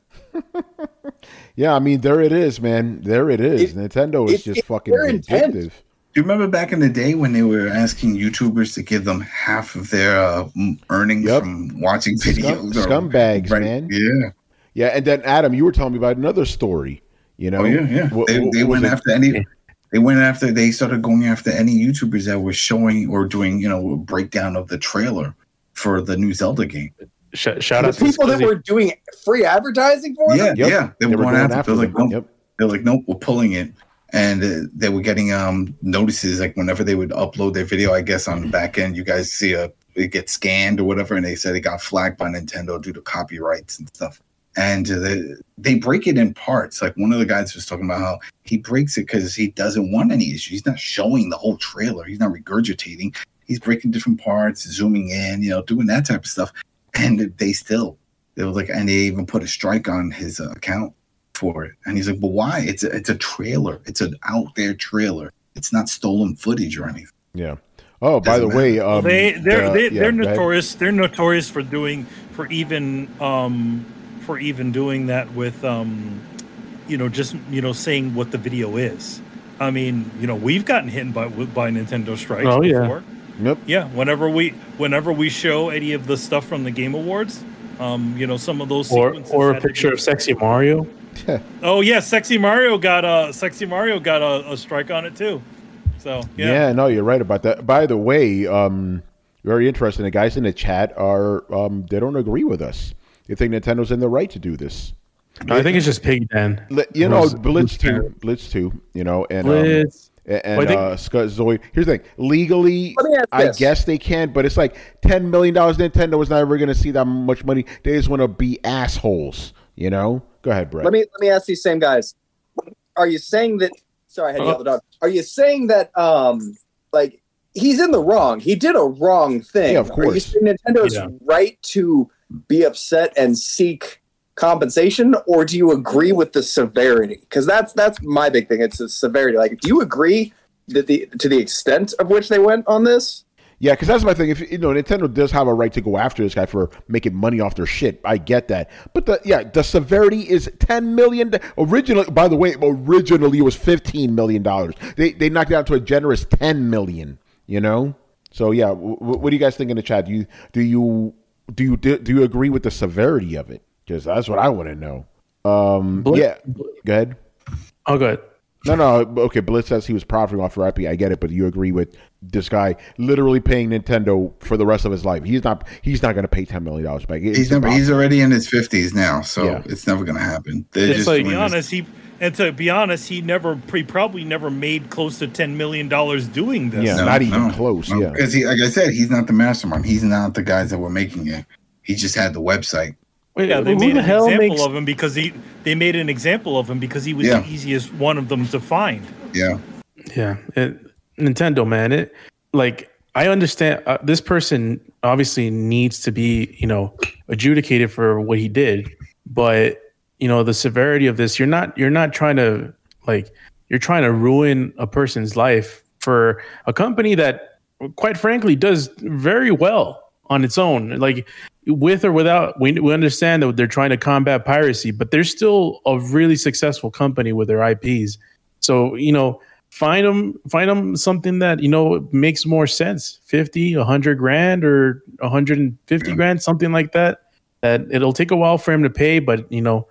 Yeah, I mean, there it is, man. There it is. Nintendo is just fucking vindictive. Do you remember back in the day when they were asking YouTubers to give them half of their earnings from watching videos? Scumbags, man. Yeah. Yeah, and then, Adam, you were telling me about another story. You know, They started going after any YouTubers that were showing or doing, a breakdown of the trailer for the new Zelda game. Shout out to people that were doing free advertising for them. Yeah, they were going after them. They're like, nope, we're pulling it, and they were getting notices like whenever they would upload their video. I guess on the back end, you guys see it get scanned or whatever, and they said it got flagged by Nintendo due to copyrights and stuff. and they break it in parts. Like one of the guys was talking about how he breaks it because he doesn't want any issues. He's not showing the whole trailer. He's not regurgitating. He's breaking different parts, zooming in, doing that type of stuff. And they were like, and they even put a strike on his account for it. And he's like, but why? It's a trailer. It's an out there trailer. It's not stolen footage or anything. Yeah. Oh, by the way, they're notorious. They're notorious for even doing that with saying what the video is. I mean, we've gotten hit by Nintendo strikes before. Yep. Yeah. Whenever we show any of the stuff from the Game Awards, some of those sequences or a picture of Sexy Mario. Oh yeah, Sexy Mario got a strike on it too. So yeah, no, you're right about that. By the way, very interesting. The guys in the chat are they don't agree with us. They think Nintendo's in the right to do this. No, I think it's just Piggy Dan. Blitz too. And Blitz. Scott Zoe. Here's the thing. Legally, I guess they can, but it's like $10 million. Nintendo is never going to see that much money. They just want to be assholes. Go ahead, Brett. Let me ask these same guys. Are you saying that? Sorry, I had to yell the dog. Are you saying that he's in the wrong? He did a wrong thing. Yeah, of course. Are you saying Nintendo's right to be upset and seek compensation, or do you agree with the severity? Because that's my big thing. It's the severity. Like, do you agree that to the extent of which they went on this? Yeah, because that's my thing. If Nintendo does have a right to go after this guy for making money off their shit, I get that. But the severity is $10 million. Originally, by the way, it was $15 million. They knocked it out to a generous $10 million. So yeah, what do you guys think in the chat? Do you agree with the severity of it? Because that's what I want to know. Yeah, go ahead. Oh, go ahead. No. Okay, Blitz says he was profiting off their IP. I get it, but you agree with this guy literally paying Nintendo for the rest of his life? He's not going to pay $10 million back. He's already in his 50s now, so it's never going to happen. To be honest, he probably never made close to $10 million doing this. Yeah, not even close. No. Yeah, because like I said, he's not the mastermind. He's not the guys that were making it. He just had the website. They made an example of him because he was the easiest one of them to find. Yeah. Nintendo, man. I understand this person obviously needs to be, adjudicated for what he did, but the severity of this, you're not trying to you're trying to ruin a person's life for a company that, quite frankly, does very well on its own. Like, with or without, we understand that they're trying to combat piracy, but they're still a really successful company with their IPs. So, find them something that, makes more sense. 50, 100 grand or 150 grand, something like that, that it'll take a while for him to pay, but,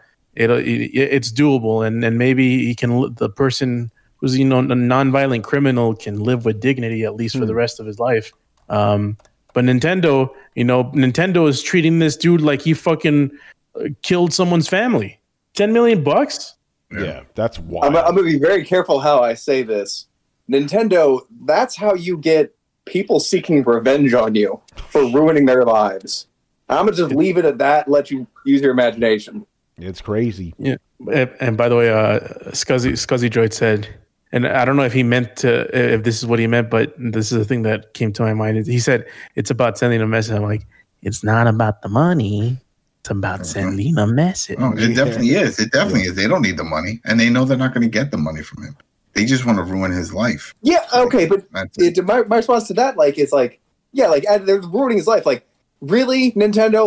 it's doable. And maybe the person who's, a nonviolent criminal can live with dignity, at least for the rest of his life. But Nintendo is treating this dude like he fucking killed someone's family. $10 million? Yeah, that's wild. I'm going to be very careful how I say this. Nintendo, that's how you get people seeking revenge on you for ruining their lives. I'm going to just leave it at that, let you use your imagination. It's crazy. Yeah. And by the way, Scuzzy Droid said, and I don't know if this is what he meant, but this is the thing that came to my mind. He said, it's about sending a message. I'm like, it's not about the money. It's about sending a message. Oh, it definitely is. It definitely is. They don't need the money, and they know they're not going to get the money from him. They just want to ruin his life. Yeah, okay, but my response to that, they're ruining his life. Like, really, Nintendo,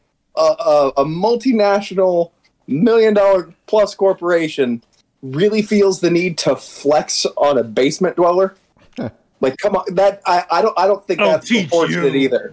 a multinational $1 million plus corporation really feels the need to flex on a basement dweller? Like, come on, that I don't think that's proportionate either.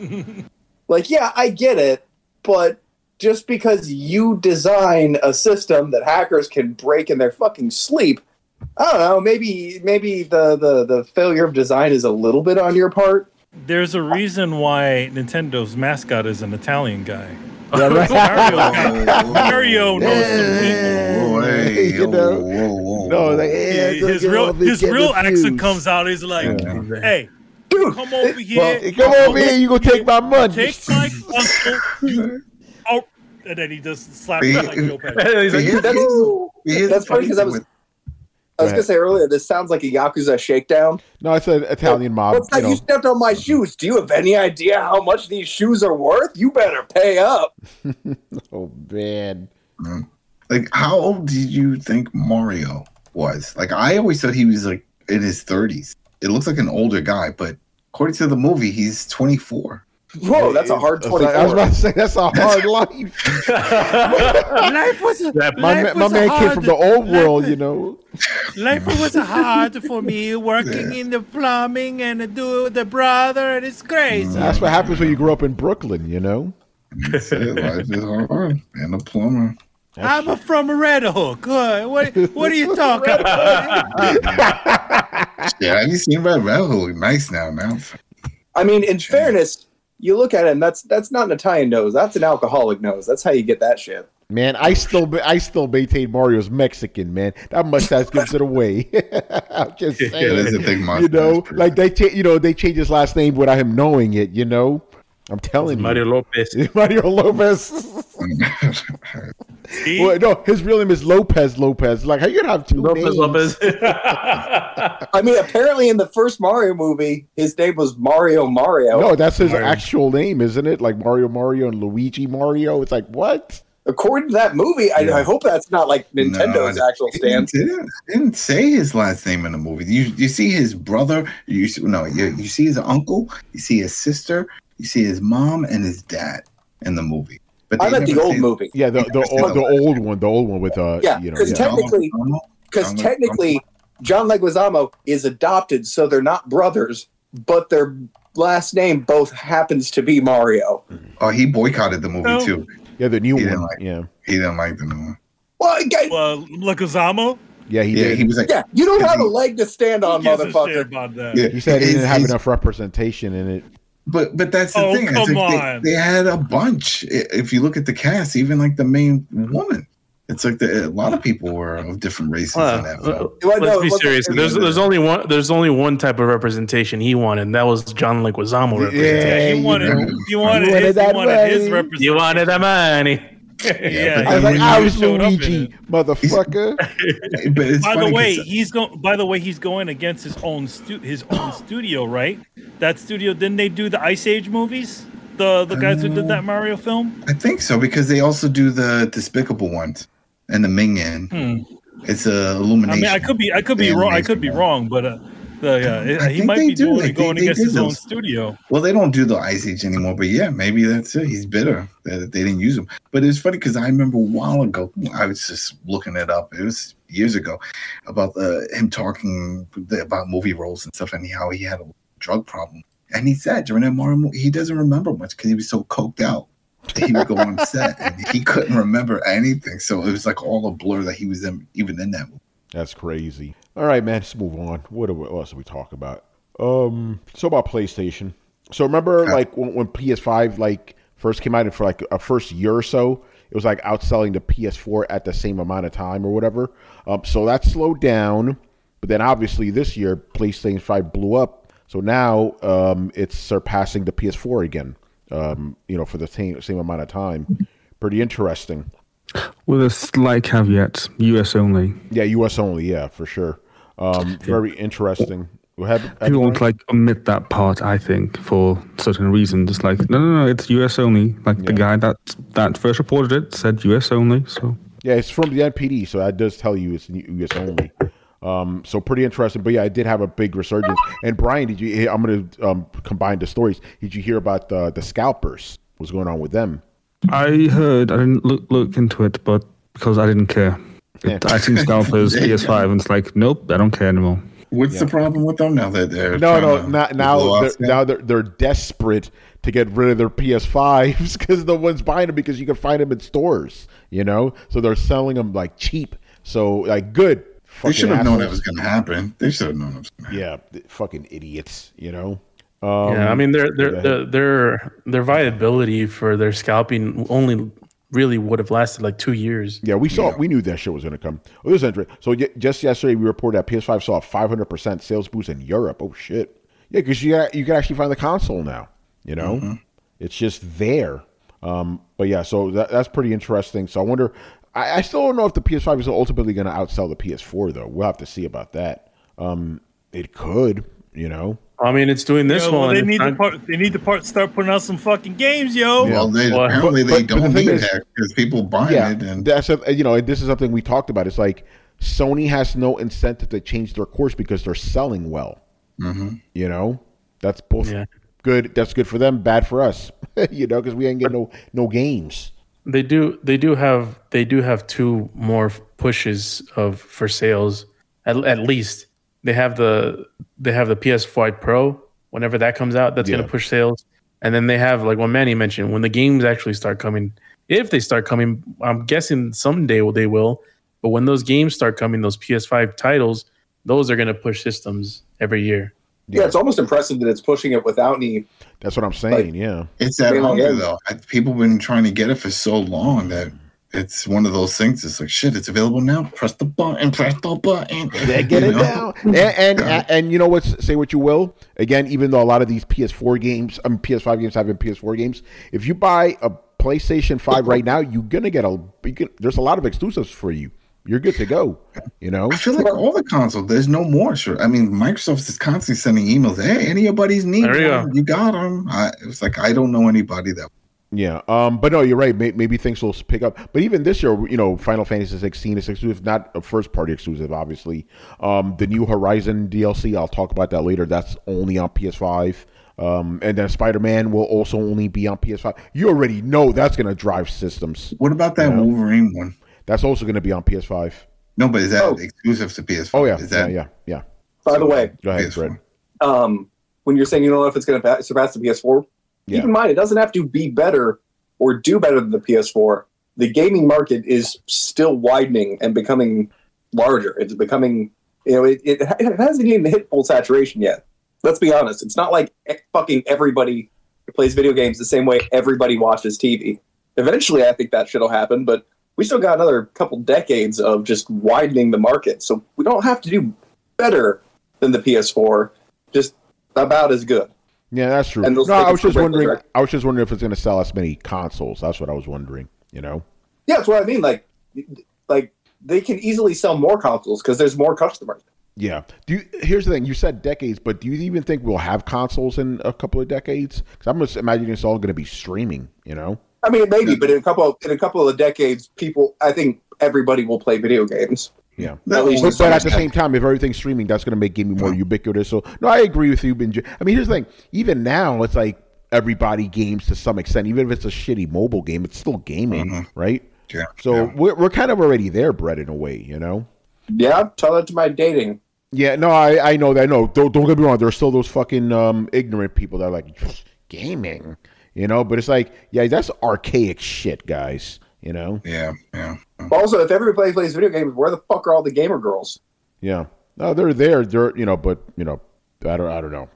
I get it, but just because you design a system that hackers can break in their fucking sleep, I don't know, maybe the failure of design is a little bit on your part. There's a reason why Nintendo's mascot is an Italian guy. Yeah, right. Mario knows some people. His real accent comes out. He's like, "Hey, dude, come over here. Come over here. You gonna take my money? Take my uncle. and then he just slaps it like Joe Pesci. He's like, That's funny because I was gonna say earlier. This sounds like a Yakuza shakedown. No, it's an Italian mob. What's that? You stepped on my shoes. Do you have any idea how much these shoes are worth? You better pay up. Oh man. Like, how old did you think Mario was? Like, I always thought he was like in his 30s. It looks like an older guy, but according to the movie, he's 24. Whoa, that's a hard 24. I was about to say that's a hard life. Life was My man came from the old world, you know. Life was hard for me working in the plumbing and do the brother, and it's crazy. That's what happens when you grow up in Brooklyn, you know. That's it. Life is hard. And a plumber. I'm from Red Hook. What are you talking about? Yeah, have you seen Red Hook? Nice now. I mean, in fairness, you look at him. That's not an Italian nose. That's an alcoholic nose. That's how you get that shit. Man, I still maintain Mario's Mexican, man. That mustache gives it away. I'm just saying. Yeah, that's a big mustache. You know, like they changed his last name without him knowing it. You know, I'm telling you, Mario Lopez. Mario Lopez. Well, no, his real name is Lopez. Like, how you gonna have two names? Lopez. I mean, apparently in the first Mario movie, his name was Mario. No, that's his actual name, isn't it? Like Mario and Luigi Mario. It's like, what? According to that movie, I hope that's not like Nintendo's actual stance. It didn't say his last name in the movie. You see his brother. You see his uncle. You see his sister. You see his mom and his dad in the movie. But I meant the old movie. Yeah, the old one with because technically John Leguizamo is adopted, so they're not brothers, but their last name both happens to be Mario. Oh, he boycotted the movie too. Yeah, the new one. He didn't like the new one. Well, Leguizamo? Yeah, he did. He was like, you don't have a leg to stand on, motherfucker. About that. Yeah, he said he didn't have enough representation in it. But that's the thing. Come on. They had a bunch. If you look at the cast, even like the main woman, it's like a lot of people were of different races in that film. Let's be serious. There's only one type of representation he wanted, and that was John Leguizamo representation. Yeah, he wanted his representation. You wanted the money. Yeah, I was like, I was Luigi, motherfucker. By the way, he's going against his own studio, right? That studio, didn't they do the Ice Age movies? The guys who did that Mario film? I think so, because they also do the Despicable ones and the Minion. It's a Illumination. I mean, I could be wrong. I could be wrong, but he might be going against his own studio. Well, they don't do the Ice Age anymore, but yeah, maybe that's it. He's bitter that they didn't use him. But it's funny because I remember a while ago, I was just looking it up. It was years ago about him talking about movie roles and stuff, and how he had a drug problem. And he said during that Mario movie, he doesn't remember much because he was so coked out. He would go on set and he couldn't remember anything. So it was like all a blur that he was even in that movie. That's crazy. All right, man, let's move on. What else do we talk about? So about PlayStation. So remember, like when PS5 like first came out, and for like a first year or so, it was like outselling the PS4 at the same amount of time or whatever. So that slowed down. But then obviously this year, PlayStation 5 blew up. So now it's surpassing the PS4 again. For the same amount of time. Pretty interesting. With a slight caveat, US only. Yeah, US only. Yeah, for sure. Very interesting. People won't like omit that part, I think, for certain reasons. It's like, no, it's US only. Like the guy that first reported it said US only. So yeah, it's from the NPD, so that does tell you it's US only. So pretty interesting. But yeah, I did have a big resurgence. And Brian, I'm going to combine the stories. Did you hear about the scalpers? What's going on with them? I heard. I didn't look into it, but because I didn't care. I seen scalpers PS5, and it's like, nope, I don't care anymore. What's the problem with them now that they're now they're desperate to get rid of their PS5s because no one's buying them because you can find them in stores, so they're selling them like cheap. So like good. They should have known that was going to happen. They should have known it was going to happen. Yeah, fucking idiots, yeah, I mean their viability for their scalping only really would have lasted like 2 years. Yeah, we knew that shit was going to come. Oh, this is interesting. So just yesterday we reported that PS5 saw a 500% sales boost in Europe. Oh shit. Yeah, because you can actually find the console now. It's just there. But yeah, so that's pretty interesting. So I wonder. I still don't know if the PS5 is ultimately going to outsell the PS4, though. We'll have to see about that. It could, you know. I mean, it's doing this well, one. they need to start putting out some fucking games, yo. Yeah. Well, apparently they don't need that because people buying it. And that's this is something we talked about. It's like Sony has no incentive to change their course because they're selling well. Mm-hmm. You know, that's both good. That's good for them, bad for us. You know, because we ain't getting no games. They do have 2 more pushes for sales at least. They have the PS5 Pro whenever that comes out. That's going to push sales, and then they have, like what Manny mentioned, when the games actually start coming. If they start coming, I'm guessing someday they will. But when those games start coming, those PS5 titles, those are going to push systems every year. Yeah, it's almost impressive that it's pushing it without any. That's what I'm saying. It's that hunger though. People have been trying to get it for so long that it's one of those things. It's like shit. It's available now. Press the button. Yeah, get it down. And you know what? Say what you will. Again, even though a lot of these PS5 games have been PS4 games, if you buy a PlayStation 5 right now, you're gonna get there's a lot of exclusives for you. You're good to go, you know? I feel like all the consoles, there's no more. Sure. I mean, Microsoft is constantly sending emails. Hey, any of your buddies need one? You got them. It's like, I don't know anybody that. Yeah. But no, you're right. Maybe things will pick up. But even this year, you know, Final Fantasy 16 is exclusive, not a first-party exclusive, obviously. The new Horizon DLC, I'll talk about that later. That's only on PS5. And then Spider-Man will also only be on PS5. You already know that's going to drive systems. What about that Wolverine one? That's also going to be on PS5. No, but is that exclusive to PS5? Oh, yeah. Is that, yeah. By the way, go ahead, Fred. When you're saying you don't know if it's going to surpass the PS4, keep in mind, it doesn't have to be better or do better than the PS4. The gaming market is still widening and becoming larger. It's becoming, it hasn't even hit full saturation yet. Let's be honest. It's not like fucking everybody plays video games the same way everybody watches TV. Eventually, I think that shit will happen, but we still got another couple decades of just widening the market. So we don't have to do better than the PS4, just about as good. Yeah, that's true. No, I was just wondering if it's going to sell as many consoles. That's what I was wondering, you know? Yeah, that's what I mean. Like they can easily sell more consoles because there's more customers. Yeah. Here's the thing. You said decades, but do you even think we'll have consoles in a couple of decades? Because I'm just imagining it's all going to be streaming, you know? I mean, maybe, but in a couple of decades, I think everybody will play video games. Yeah, but at the same time, if everything's streaming, that's going to make gaming more ubiquitous. So, no, I agree with you. I mean, here's the thing. Even now, it's like everybody games to some extent. Even if it's a shitty mobile game, it's still gaming, right? Yeah. So we're kind of already there, Brett, in a way, you know? Yeah, tell that to my dating. Yeah, no, I know that. No, don't get me wrong. There's still those fucking ignorant people that are like, gaming, you know? But it's like, yeah, that's archaic shit, guys. You know? Yeah. Also, if everybody plays video games, where the fuck are all the gamer girls? Yeah. No, they're there. They're, but I don't know.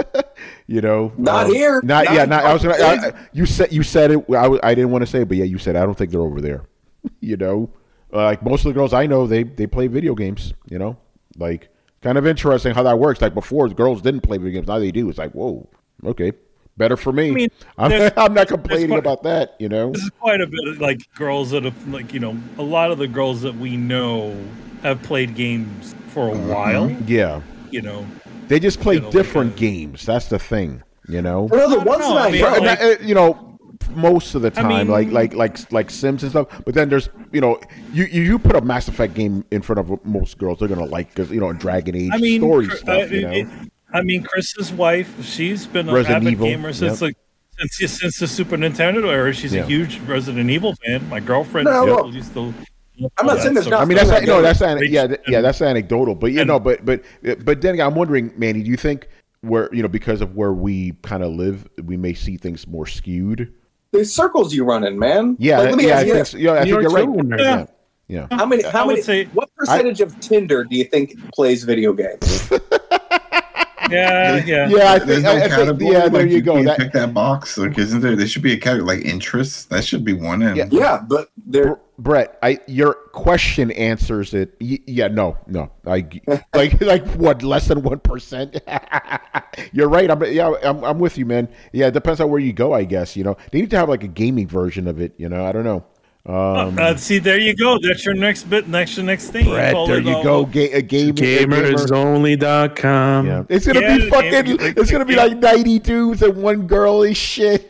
Not here. You said it. I didn't want to say it, but yeah, you said I don't think they're over there. Like most of the girls I know, they play video games. Like kind of interesting how that works. Like before, the girls didn't play video games. Now they do. It's like, whoa, okay. Better for me. I mean, I'm not complaining about that, This is quite a bit of, like, girls that have, like, a lot of the girls that we know have played games for a while. Yeah. They just play different games. That's the thing, Well, the ones that I know, most of the time, like Sims and stuff. But then there's, you put a Mass Effect game in front of most girls, they're gonna like, because Dragon Age story stuff. Chris's wife, she's been an avid gamer since since the Super Nintendo era. She's a huge Resident Evil fan. My girlfriend used to. I'm not saying there's not. I mean, that's anecdotal, but but then I'm wondering, Manny, do you think because of where we kind of live, we may see things more skewed? There's circles you run in, man. Yeah, I think you're right. Yeah. How many? What percentage of Tinder do you think plays video games? Yeah. Yeah, I There's think, no I think category. yeah, there like, you go. can't That, check that box. Like, isn't there? There should be a category like interest. That should be one. And Yeah, but there. Brett, your question answers it. Yeah, no. like what? Less than 1%. You're right. I'm with you, man. Yeah, it depends on where you go. I guess they need to have like a gaming version of it. I don't know. See, there you go. That's your next bit. Next thing. Brett, there you go. Gamersonly.com. Yeah. It's gonna be fucking. It's gonna be like 92s and one girl and shit.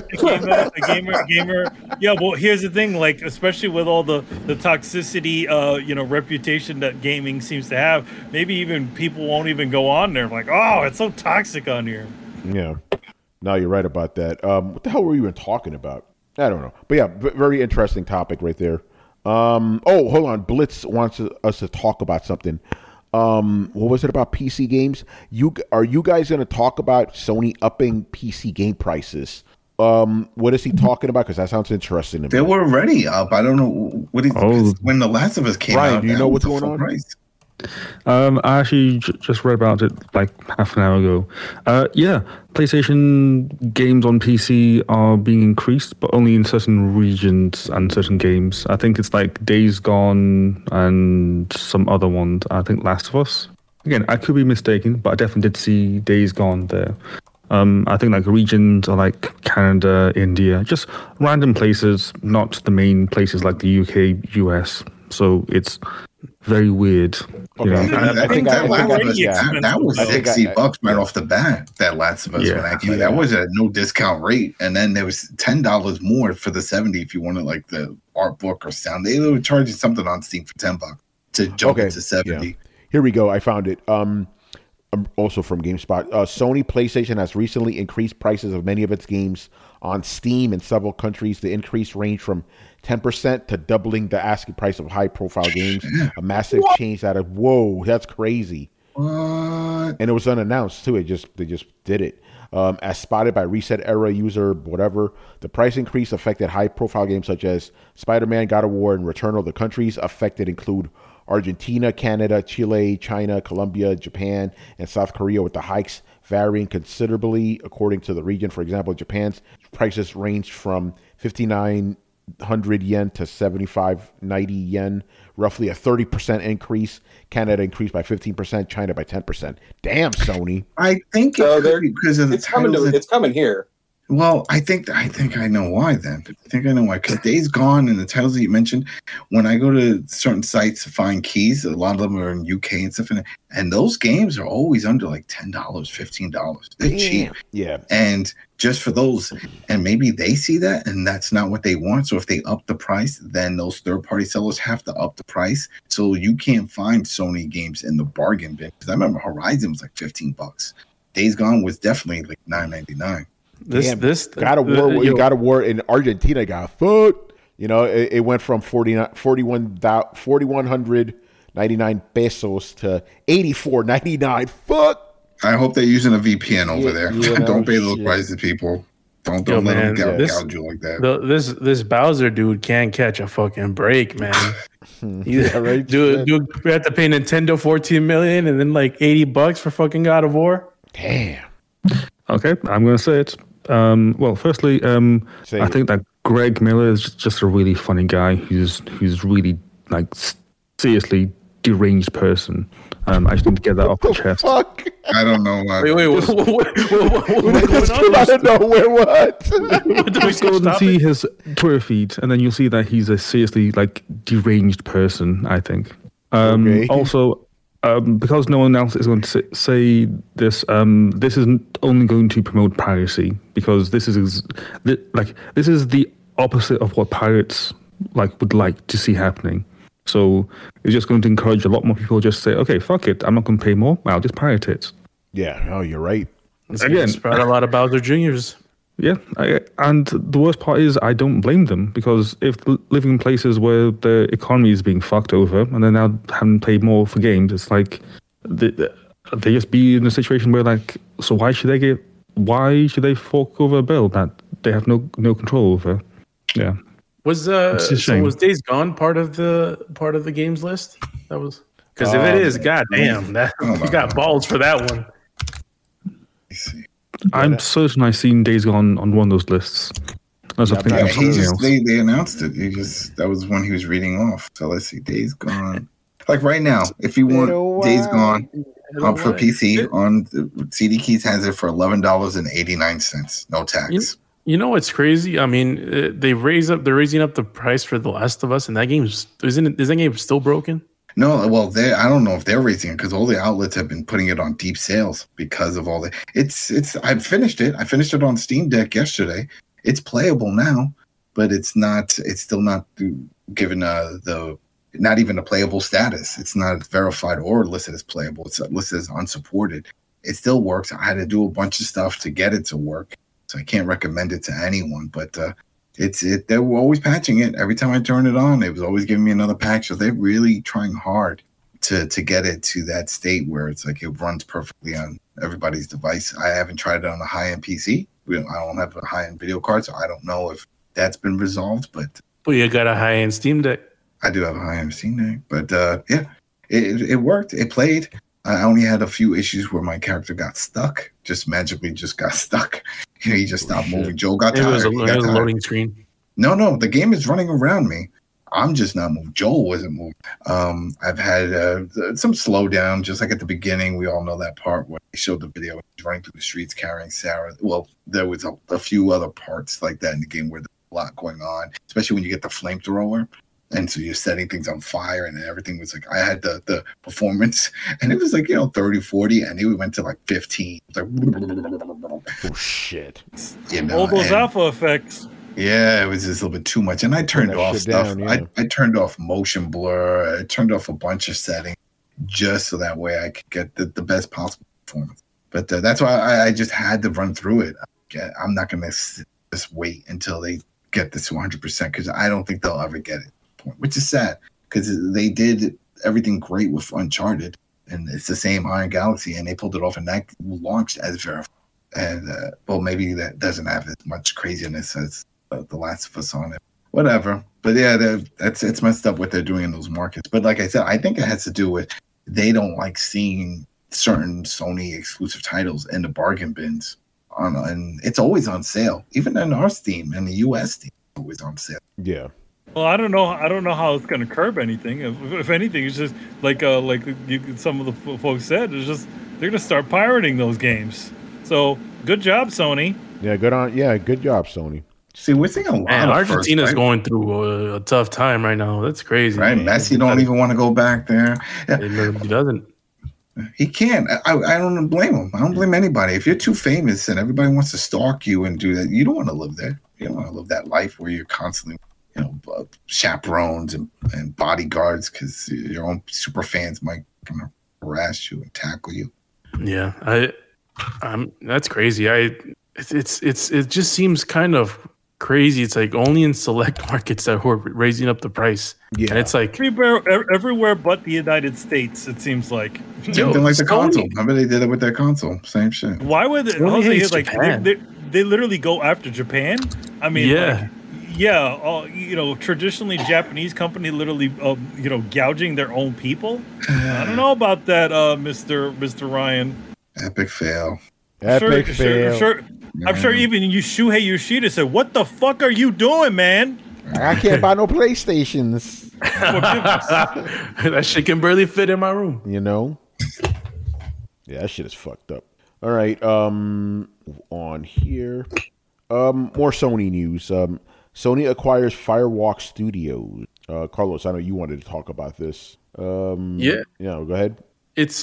gamer. Yeah, well, here's the thing. Like, especially with all the toxicity, reputation that gaming seems to have, maybe even people won't even go on there. Like, oh, it's so toxic on here. Yeah. No, you're right about that. What the hell were you even talking about? I don't know. But yeah, very interesting topic right there. Hold on. Blitz wants us to talk about something. What was it about PC games? Are you guys going to talk about Sony upping PC game prices? What is he talking about? Because that sounds interesting to me. they were already up. I don't know what when The Last of Us came Ryan, out. do you that know was what's the going full on? price. I actually just read about it like half an hour ago. Yeah, PlayStation games on PC are being increased, but only in certain regions and certain games. I think it's like Days Gone and some other ones. I think Last of Us. Again, I could be mistaken, but I definitely did see Days Gone there. I think like regions are like Canada, India, just random places, not the main places like the UK, US. So it's very weird. Okay. I think that Last of Us, yeah. that was I think $60 right off the bat. That Last of Us when that came out. That was at no discount rate, and then there was $10 more for the 70 if you wanted like the art book or sound. They were charging something on Steam for $10 to jump it to 70. Yeah. Here we go. I found it. I'm also from GameSpot. Sony PlayStation has recently increased prices of many of its games on Steam in several countries. The increase ranged from 10% to doubling the asking price of high-profile games. A massive change that whoa, that's crazy. What? And it was unannounced too. They just did it. As spotted by Reset Era user, whatever, the price increase affected high-profile games such as Spider-Man, God of War, and Returnal. The countries affected include Argentina, Canada, Chile, China, Colombia, Japan, and South Korea, with the hikes varying considerably according to the region. For example, Japan's prices ranged from 5,900 yen to 7,590 yen, roughly a 30% increase. Canada increased by 15%, China by 10%. Damn, Sony. I think it could be because of the titles. It's coming here. Well, I think I know why then. I think I know why. Because Days Gone and the titles that you mentioned, when I go to certain sites to find keys, a lot of them are in UK and stuff, and those games are always under like $10, $15. They're cheap. Yeah. And just for those, and maybe they see that, and that's not what they want. So if they up the price, then those third-party sellers have to up the price. So you can't find Sony games in the bargain bin. Because I remember Horizon was like $15. Days Gone was definitely like $9.99. This God of War in Argentina got fucked. It went from 4,199 pesos to 8,499. Fuck. I hope they're using a VPN over there. Don't pay those prices, people. Don't let them gouge you like that. This Bowser dude can't catch a fucking break, man. Yeah, right. Dude, we have to pay Nintendo $14 million and then like $80 for fucking God of War. Damn. Okay, I'm going to say it. Well, firstly, I think that Greg Miller is just a really funny guy who's really like seriously deranged person. I just need to get that off the chest. Fuck. I don't know why. Wait, what This came out of nowhere. What? Just go and see his Twitter feed, and then you'll see that he's a seriously like deranged person, I think. Okay. Also, because no one else is going to say this, this isn't only going to promote piracy, because this is the opposite of what pirates would like to see happening. So it's just going to encourage a lot more people to just say, okay, fuck it, I'm not going to pay more, I'll just pirate it. Yeah, oh, you're right. Again, spread a lot of Bowser Juniors. Yeah, and the worst part is I don't blame them, because if living in places where the economy is being fucked over and they're now having to pay more for games, it's like they just be in a situation where so why should they fork over a bill that they have no control over? Yeah. Was Days Gone part of the games list? That was because if it is, goddamn, that you got balls for that one. see. I'm certain I've seen Days Gone on one of those lists. Unless I think Yeah, of something else. they announced it. That was when he was reading off. So let's see, Days Gone. Like right now, if you want Days Gone for PC on CD Keys has it for $11.89, no tax. You know what's crazy? I mean, they're raising up the price for The Last of Us, and that is that game still broken? No, well, I don't know if they're raising it because all the outlets have been putting it on deep sales because of all the. I finished it. I finished it on Steam Deck yesterday. It's playable now, but it's not. It's still not given not even a playable status. It's not verified or listed as playable. It's listed as unsupported. It still works. I had to do a bunch of stuff to get it to work, so I can't recommend it to anyone. But they were always patching it. Every time I turn it on, it was always giving me another patch. So they're really trying hard to get it to that state where it's like it runs perfectly on everybody's device. I haven't tried it on a high-end PC. I don't have a high-end video card, so I don't know if that's been resolved. But you got a high-end Steam Deck. I do have a high-end Steam Deck. But yeah, it worked. It played. I only had a few issues where my character got stuck. Just magically got stuck. He just stopped moving. Joel got tired. It was a loading screen. No, the game is running around me. I'm just not moving. Joel wasn't moving. I've had some slowdown, just like at the beginning. We all know that part where they showed the video. He's running through the streets carrying Sarah. Well, there was a few other parts like that in the game where there's a lot going on, especially when you get the flamethrower. And so you're setting things on fire and everything was like, I had the performance and it was like, 30, 40, and it went to like 15. It was like, oh, shit. All those alpha effects. Yeah, it was just a little bit too much. And I turned off stuff. Down, yeah. I turned off motion blur. I turned off a bunch of settings just so that way I could get the best possible performance. But that's why I just had to run through it. I'm not going to just wait until they get this to 100% because I don't think they'll ever get it. Which is sad because they did everything great with Uncharted and it's the same Iron Galaxy and they pulled it off and that launched as verified. And well, maybe that doesn't have as much craziness as The Last of Us on it. Whatever. But yeah, it's messed up what they're doing in those markets. But like I said, I think it has to do with they don't like seeing certain Sony exclusive titles in the bargain bins. And it's always on sale. Even in our Steam and the US Steam, it's always on sale. Yeah. Well, I don't know how it's going to curb anything. If anything, it's just like some of the folks said, it's just they're going to start pirating those games. So good job, Sony. Yeah, good job, Sony. See, we're seeing a lot. Man, Argentina's going through a tough time right now. That's crazy. Right, Messi don't even want to go back there. Yeah. He doesn't. He can't. I don't blame him. I don't blame anybody. If you're too famous and everybody wants to stalk you and do that, you don't want to live there. You don't want to live that life where you're constantly chaperones and bodyguards because your own super fans might kind of harass you and tackle you. Yeah, that's crazy. It just seems kind of crazy. It's like only in select markets that we're raising up the price. Yeah, and it's like everywhere but the United States. It seems like something like the console. I bet they did it with their console. Same shit. Why would they literally go after Japan? I mean, yeah. Traditionally Japanese company literally, gouging their own people. I don't know about that, Mr. Ryan. Epic fail. Epic fail. I'm sure even Shuhei Yoshida said, "What the fuck are you doing, man? I can't buy no PlayStations. That shit can barely fit in my room." Yeah, that shit is fucked up. All right, on here, more Sony news. Sony acquires Firewalk Studios. Carlos, I know you wanted to talk about this. Yeah, go ahead. It's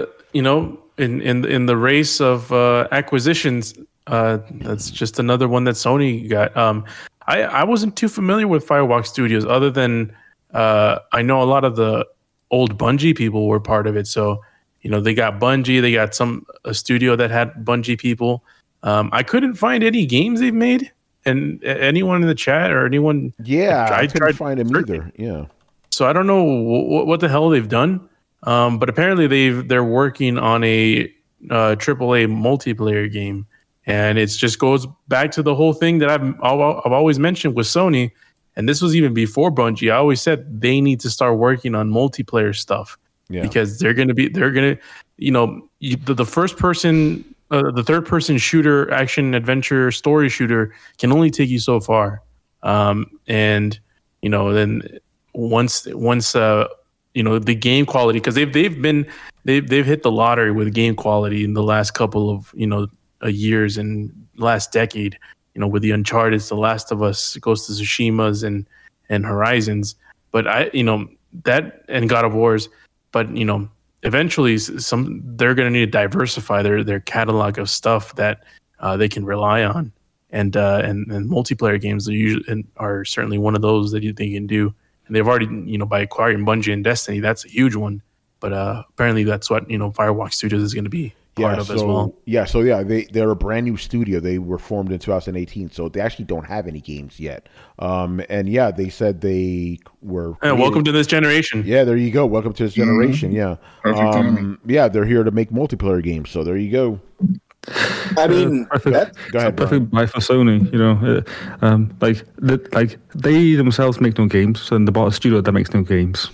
in the race of acquisitions, that's just another one that Sony got. I wasn't too familiar with Firewalk Studios, other than I know a lot of the old Bungie people were part of it. So they got Bungie, they got a studio that had Bungie people. I couldn't find any games they've made. And anyone in the chat or anyone, I couldn't find them either. Yeah, so I don't know what the hell they've done, but apparently they're working on a AAA multiplayer game, and it just goes back to the whole thing that I've always mentioned with Sony, and this was even before Bungie. I always said they need to start working on multiplayer stuff because they're gonna the first person the third person shooter, action adventure story shooter can only take you so far. And then once the game quality, because they've hit the lottery with game quality in the last couple of years and last decade. With the Uncharted, The Last of Us, Ghost of Tsushima's, and Horizons, but that and God of War's, but eventually they're going to need to diversify their catalog of stuff that they can rely on, and multiplayer games are certainly one of those that they can do. And they've already by acquiring Bungie and Destiny, that's a huge one. But apparently that's what Firewalk Studios is going to be part of as well. They're a brand new studio. They were formed in 2018, so they actually don't have any games yet. They said they were. Welcome to this generation. Yeah, there you go. Welcome to this generation. Yeah, they're here to make multiplayer games. So there you go. I mean, go ahead. Perfect buy for Sony. They themselves make no games, and they bought a studio that makes no games.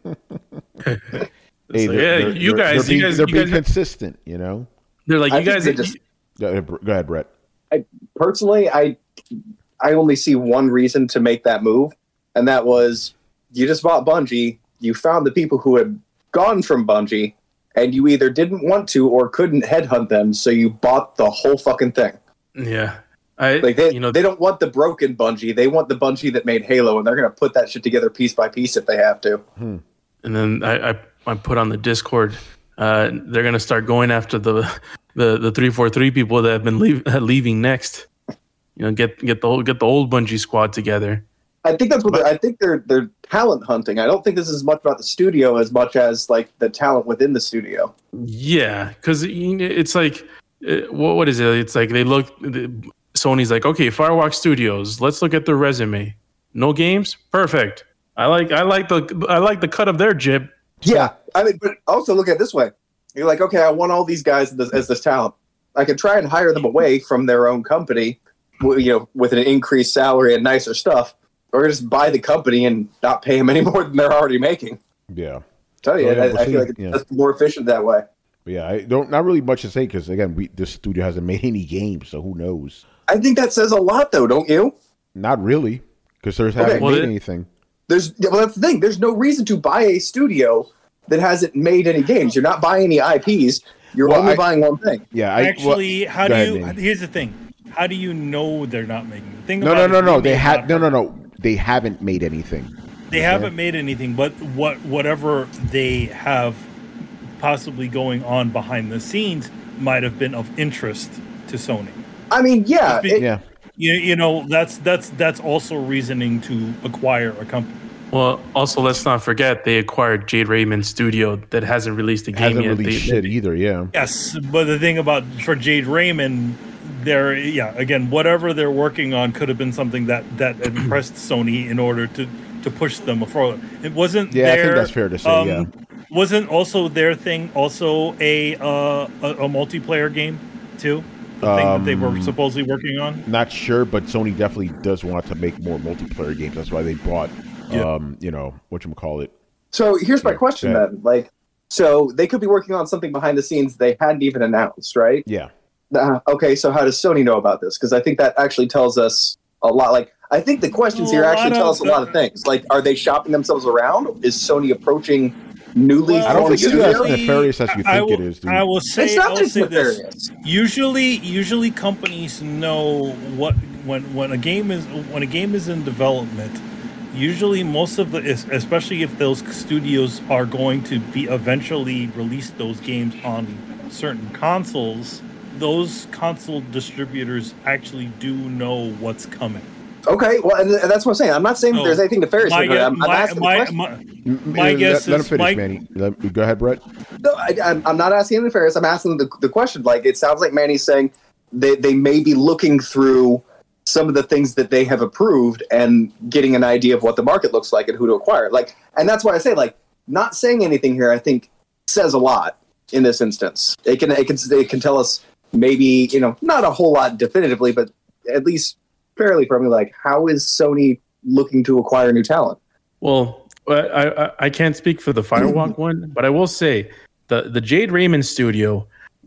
They're being consistent. They're like, you guys. Go ahead, Brett. Personally, I only see one reason to make that move, and that was you just bought Bungie. You found the people who had gone from Bungie, and you either didn't want to or couldn't headhunt them, so you bought the whole fucking thing. Yeah. They don't want the broken Bungie. They want the Bungie that made Halo, and they're going to put that shit together piece by piece if they have to. And then I put on the Discord, they're going to start going after the 343 people that have been leaving next. Get the old Bungie squad together. I think that's what I think they're talent hunting. I don't think this is as much about the studio as much as like the talent within the studio. Yeah, because it's like, what is it? It's like Sony's like, okay, Firewalk Studios. Let's look at their resume. No games, perfect. I like the cut of their jib. Yeah, I mean, but also look at it this way. You're like, okay, I want all these guys as this talent. I could try and hire them away from their own company, with an increased salary and nicer stuff, or just buy the company and not pay them any more than they're already making. Yeah. Tell you, I feel like it's more efficient that way. Yeah, I don't. Not really much to say because again, this studio hasn't made any games, so who knows? I think that says a lot, though, don't you? Not really, because they haven't made anything. That's the thing. There's no reason to buy a studio that hasn't made any games. You're not buying any IPs. You're only buying one thing. Yeah, here's the thing. How do you know they're not making the thing? No. They haven't made anything. They haven't made anything, but whatever they have possibly going on behind the scenes might have been of interest to Sony. I mean, yeah. That's also reasoning to acquire a company. Well, also let's not forget they acquired Jade Raymond's studio that hasn't released a game yet. Hasn't released shit either. Yeah. Yes, but the thing for Jade Raymond, whatever they're working on could have been something that impressed Sony in order to push them forward. It wasn't. Yeah, I think that's fair to say. Wasn't also their thing also a multiplayer game too? The thing that they were supposedly working on. Not sure, but Sony definitely does want to make more multiplayer games. That's why they bought. Whatchamacallit. So here's my question then. So they could be working on something behind the scenes they hadn't even announced, right? Yeah. Okay, so how does Sony know about this? Because I think that actually tells us a lot. I think the questions here actually tell us a lot of things. Are they shopping themselves around? Is Sony approaching newly I don't think it's as nefarious as you think it is, dude. I will say, it's not just nefarious. This. Usually companies know what when a game is in development. Usually, most of especially if those studios are going to be eventually release those games on certain consoles, those console distributors actually do know what's coming. Okay, well, and that's what I'm saying. I'm not saying there's anything nefarious. My guess let him finish, Manny. Go ahead, Brett. No, I'm not asking anything nefarious. I'm asking the question. It sounds like Manny's saying they may be looking through some of the things that they have approved and getting an idea of what the market looks like and who to acquire. And that's why I say, not saying anything here, I think says a lot in this instance. It can tell us maybe, not a whole lot definitively, but at least fairly firmly, how is Sony looking to acquire new talent? Well, I can't speak for the Firewalk one, but I will say the Jade Raymond studio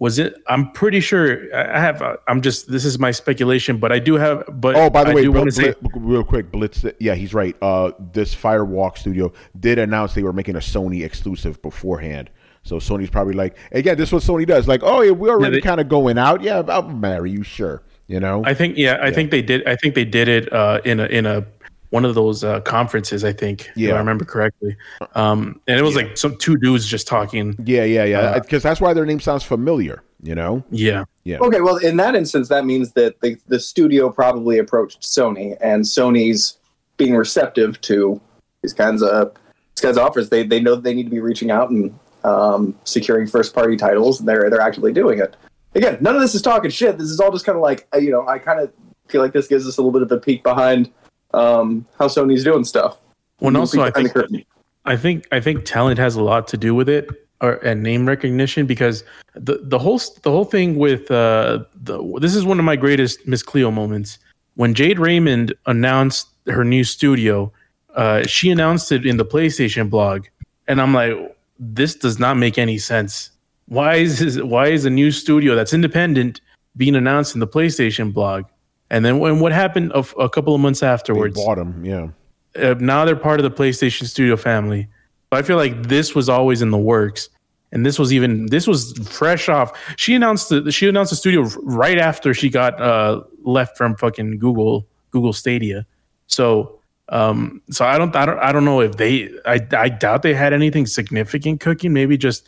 Was it? I'm pretty sure I have. This is my speculation, but I do have. But Oh, by the I way, do want to say, real quick, Blitz. Yeah, he's right. This Firewalk Studio did announce they were making a Sony exclusive beforehand. So Sony's probably like, again, this is what Sony does. Like, oh, yeah, we're already kind of going out. Yeah, I'll marry you, sure. You know. I think they did. I think they did it in a one of those conferences. I think, if I remember correctly. And it was like some two dudes just talking. Yeah. Because that's why their name sounds familiar. You know. Yeah. Okay, well, in that instance, that means that the studio probably approached Sony, and Sony's being receptive to these kinds of offers. They know that they need to be reaching out and securing first party titles. And they're actively doing it. Again, none of this is talking shit. This is all just kind of like, I kind of feel like this gives us a little bit of a peek behind how Sony's doing stuff. Well, and also I think talent has a lot to do with it, and name recognition, because the whole thing with this is one of my greatest Miss Cleo moments. When Jade Raymond announced her new studio, she announced it in the PlayStation blog, and I'm like, this does not make any sense. Why is a new studio that's independent being announced in the PlayStation blog? And then what happened a couple of months afterwards? They bought them, yeah. Now they're part of the PlayStation Studio family. But I feel like this was always in the works, and this was fresh off. She announced the studio right after she got left from fucking Google Stadia. So I don't know if I doubt they had anything significant cooking. Maybe just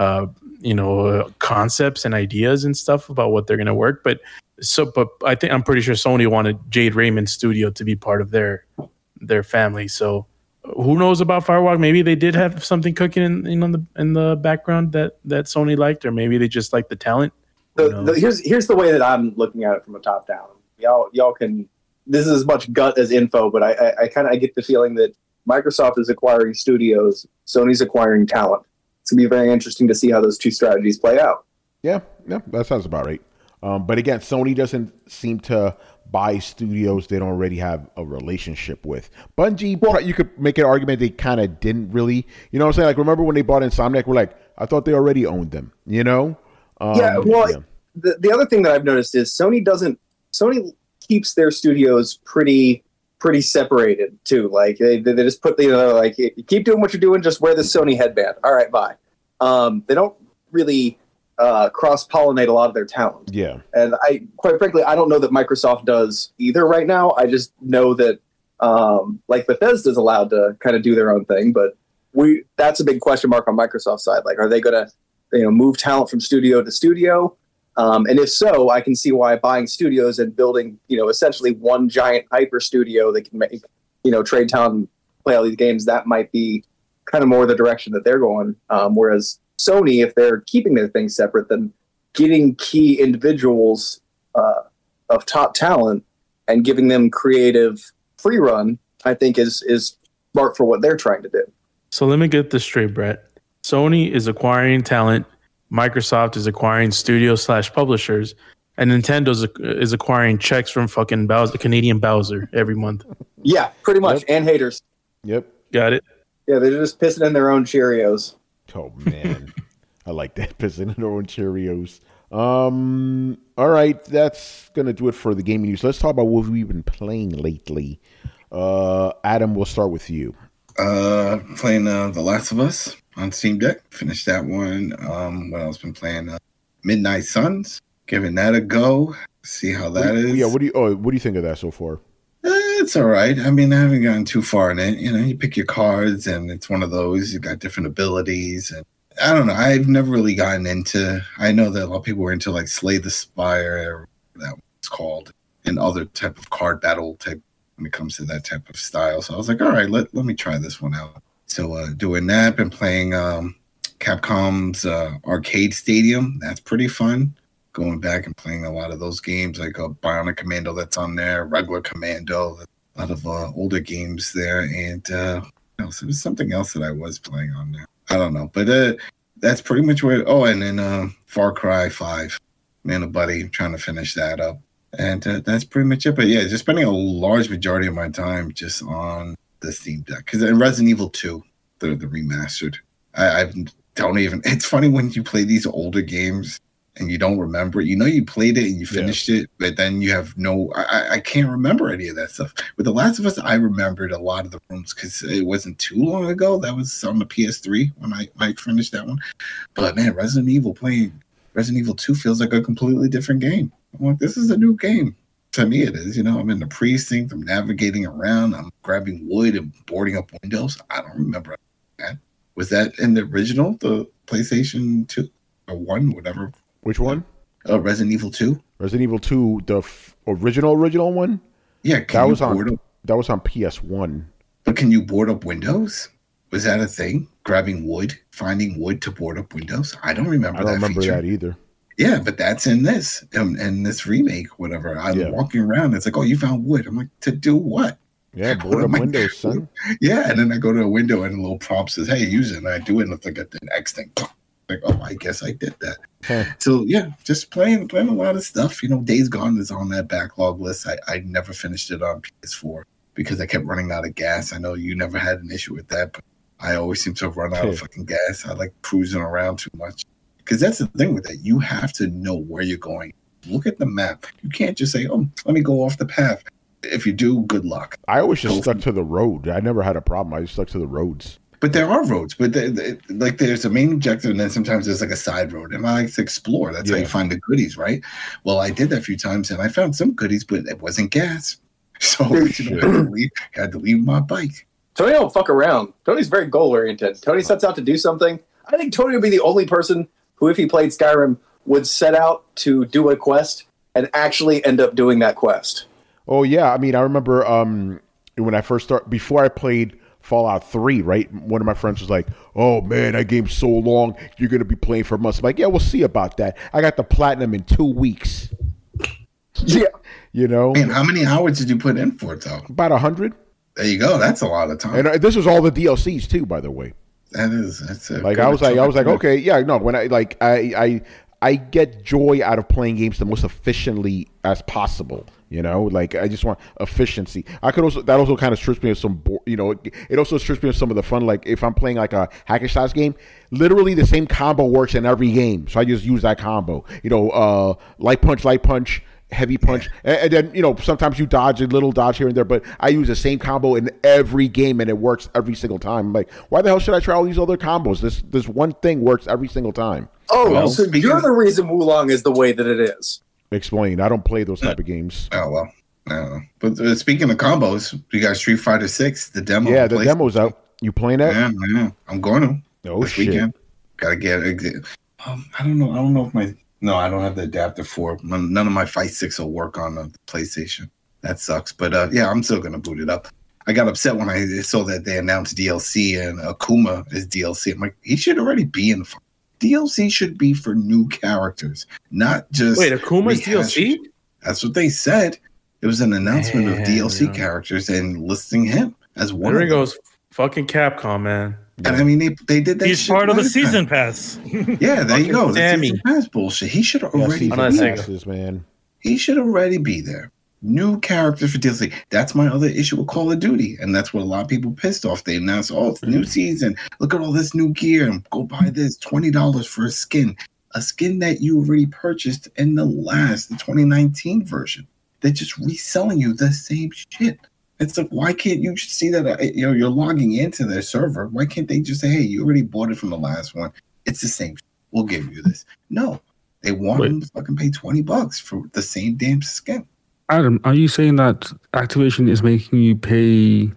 concepts and ideas and stuff about what they're gonna work. But I'm pretty sure Sony wanted Jade Raymond's studio to be part of their family. So who knows about Firewalk? Maybe they did have something cooking in the background that Sony liked, or maybe they just liked the talent. Here's the way that I'm looking at it from a top down. Y'all can. This is as much gut as info, but I get the feeling that Microsoft is acquiring studios, Sony's acquiring talent. It's gonna be very interesting to see how those two strategies play out. Yeah, that sounds about right. But again, Sony doesn't seem to buy studios they don't already have a relationship with. Bungie, you could make an argument they kind of didn't really. You know what I'm saying? Like, remember when they bought Insomniac? We're like, I thought they already owned them. You know? The other thing that I've noticed is Sony keeps their studios pretty separated too. Like they just put like, keep doing what you're doing, just wear the Sony headband. All right, bye. They don't really cross-pollinate a lot of their talent. Yeah. And quite frankly, I don't know that Microsoft does either right now. I just know that like Bethesda's allowed to kind of do their own thing, but that's a big question mark on Microsoft's side. Like, are they going to move talent from studio to studio? And if so, I can see why buying studios and building, essentially one giant hyper studio that can make, trade talent and play all these games, that might be kind of more the direction that they're going. Whereas Sony, if they're keeping their things separate, then getting key individuals of top talent and giving them creative free run, I think is smart for what they're trying to do. So let me get this straight, Brett. Sony is acquiring talent. Microsoft is acquiring studios / publishers, and Nintendo is acquiring checks from fucking Bowser, Canadian Bowser, every month. Yeah, pretty much, Yep. and haters. Yep. Got it. Yeah, they're just pissing in their own Cheerios. Oh man, I like that, pissing in their own Cheerios. All right, that's gonna do it for the gaming news. Let's talk about what we've been playing lately. Adam, we'll start with you. Playing The Last of Us on Steam Deck. Finished that one. What else been playing? Midnight Suns. Giving that a go. See how that is. Yeah. What do you think of that so far? It's all right. I mean, I haven't gotten too far in it. You pick your cards, and it's one of those. You got different abilities, and I don't know. I've never really gotten into. I know that a lot of people were into like Slay the Spire, or that was called, and other type of card battle type when it comes to that type of style. So I was like, all right, let me try this one out. So doing that, been playing Capcom's Arcade Stadium. That's pretty fun. Going back and playing a lot of those games, like Bionic Commando that's on there, Regular Commando, a lot of older games there. And there was something else that I was playing on there. I don't know. But that's pretty much where... Oh, and then Far Cry 5. Man, buddy, trying to finish that up. And that's pretty much it. But yeah, just spending a large majority of my time just on the Steam Deck. Because in Resident Evil 2, the remastered, I don't even... It's funny when you play these older games and you don't remember it. You know you played it and you finished it, but then you have I can't remember any of that stuff. With The Last of Us, I remembered a lot of the rooms because it wasn't too long ago. That was on the PS3 when I finished that one. But man, Resident Evil 2 feels like a completely different game. I'm like, this is a new game. To me, it is. I'm in the precinct. I'm navigating around. I'm grabbing wood and boarding up windows. I don't remember that. Was that in the original, the PlayStation 2 or 1, whatever? Which one? Resident Evil 2. Resident Evil 2, the original one? Yeah, that was on PS1. But can you board up windows? Was that a thing? Grabbing wood, finding wood to board up windows? I don't remember that. I don't remember feature. that either. Yeah, but that's in this remake, whatever. I'm walking around. It's like, oh, you found wood. I'm like, to do what? Yeah, board up windows, son. Yeah, and then I go to a window and a little prompt says, hey, use it. And I do it and it's like the next thing. Like, oh, I guess I did that. Huh. So yeah, just playing a lot of stuff. Days Gone is on that backlog list. I never finished it on PS4 because I kept running out of gas. I know you never had an issue with that, but I always seem to run out of fucking gas. I like cruising around too much. Because that's the thing with that. You have to know where you're going. Look at the map. You can't just say, oh, let me go off the path. If you do, good luck. I always just stuck to the road. I never had a problem. I just stuck to the roads. But there are roads. But there's a main objective, and then sometimes there's like a side road. And I like to explore. That's how you find the goodies, right? Well, I did that a few times, and I found some goodies, but it wasn't gas. So I had to leave my bike. Tony don't fuck around. Tony's very goal-oriented. Tony sets out to do something. I think Tony would be the only person who, if he played Skyrim, would set out to do a quest and actually end up doing that quest. Oh, yeah. I mean, I remember when I first started, before I played Fallout 3, right? One of my friends was like, oh, man, that game's so long. You're going to be playing for months. I'm like, yeah, we'll see about that. I got the platinum in 2 weeks. Yeah. Man, how many hours did you put in for it, though? About 100. There you go. That's a lot of time. And this was all the DLCs, too, by the way. That's a like I was like, okay, yeah, no. When I get joy out of playing games the most efficiently as possible. Like I just want efficiency. That also kind of strips me of some, it also strips me of some of the fun. Like if I'm playing like a hack and slash game, literally the same combo works in every game, so I just use that combo. Light punch. Heavy punch, and then sometimes you dodge a little dodge here and there, but I use the same combo in every game and it works every single time. I'm like, why the hell should I try all these other combos? This one thing works every single time. Oh, so you're the reason Wulong is the way that it is. Explain. I don't play those type of games. Oh well. But speaking of combos, you got Street Fighter 6, the demo. Yeah, the demo's out. You playing that? Yeah. I'm going to. Oh this shit! Weekend. Gotta get it. I don't know if No, I don't have the adapter for it. None of my Fight Sticks will work on the PlayStation. That sucks. But yeah, I'm still going to boot it up. I got upset when I saw that they announced DLC and Akuma is DLC. I'm like, he should already be in the DLC should be for new characters, not just... Wait, Akuma's DLC? That's what they said. It was an announcement of DLC characters and listing him as one. There he goes. Fucking Capcom, man. And I mean, they did that. He's part of the season pass. Yeah, there you go. The season pass bullshit. He should already be there. Man. He should already be there. New characters for DLC. That's my other issue with Call of Duty, and that's what a lot of people pissed off. They announced, "Oh, it's a new season. Look at all this new gear, and go buy this $20 for a skin that you already purchased in the 2019 version. They're just reselling you the same shit." It's like, why can't you just see that you're logging into their server? Why can't they just say, hey, you already bought it from the last one. It's the same. We'll give you this. No, they want them to fucking pay $20 for the same damn skin. Adam, are you saying that Activision is making you pay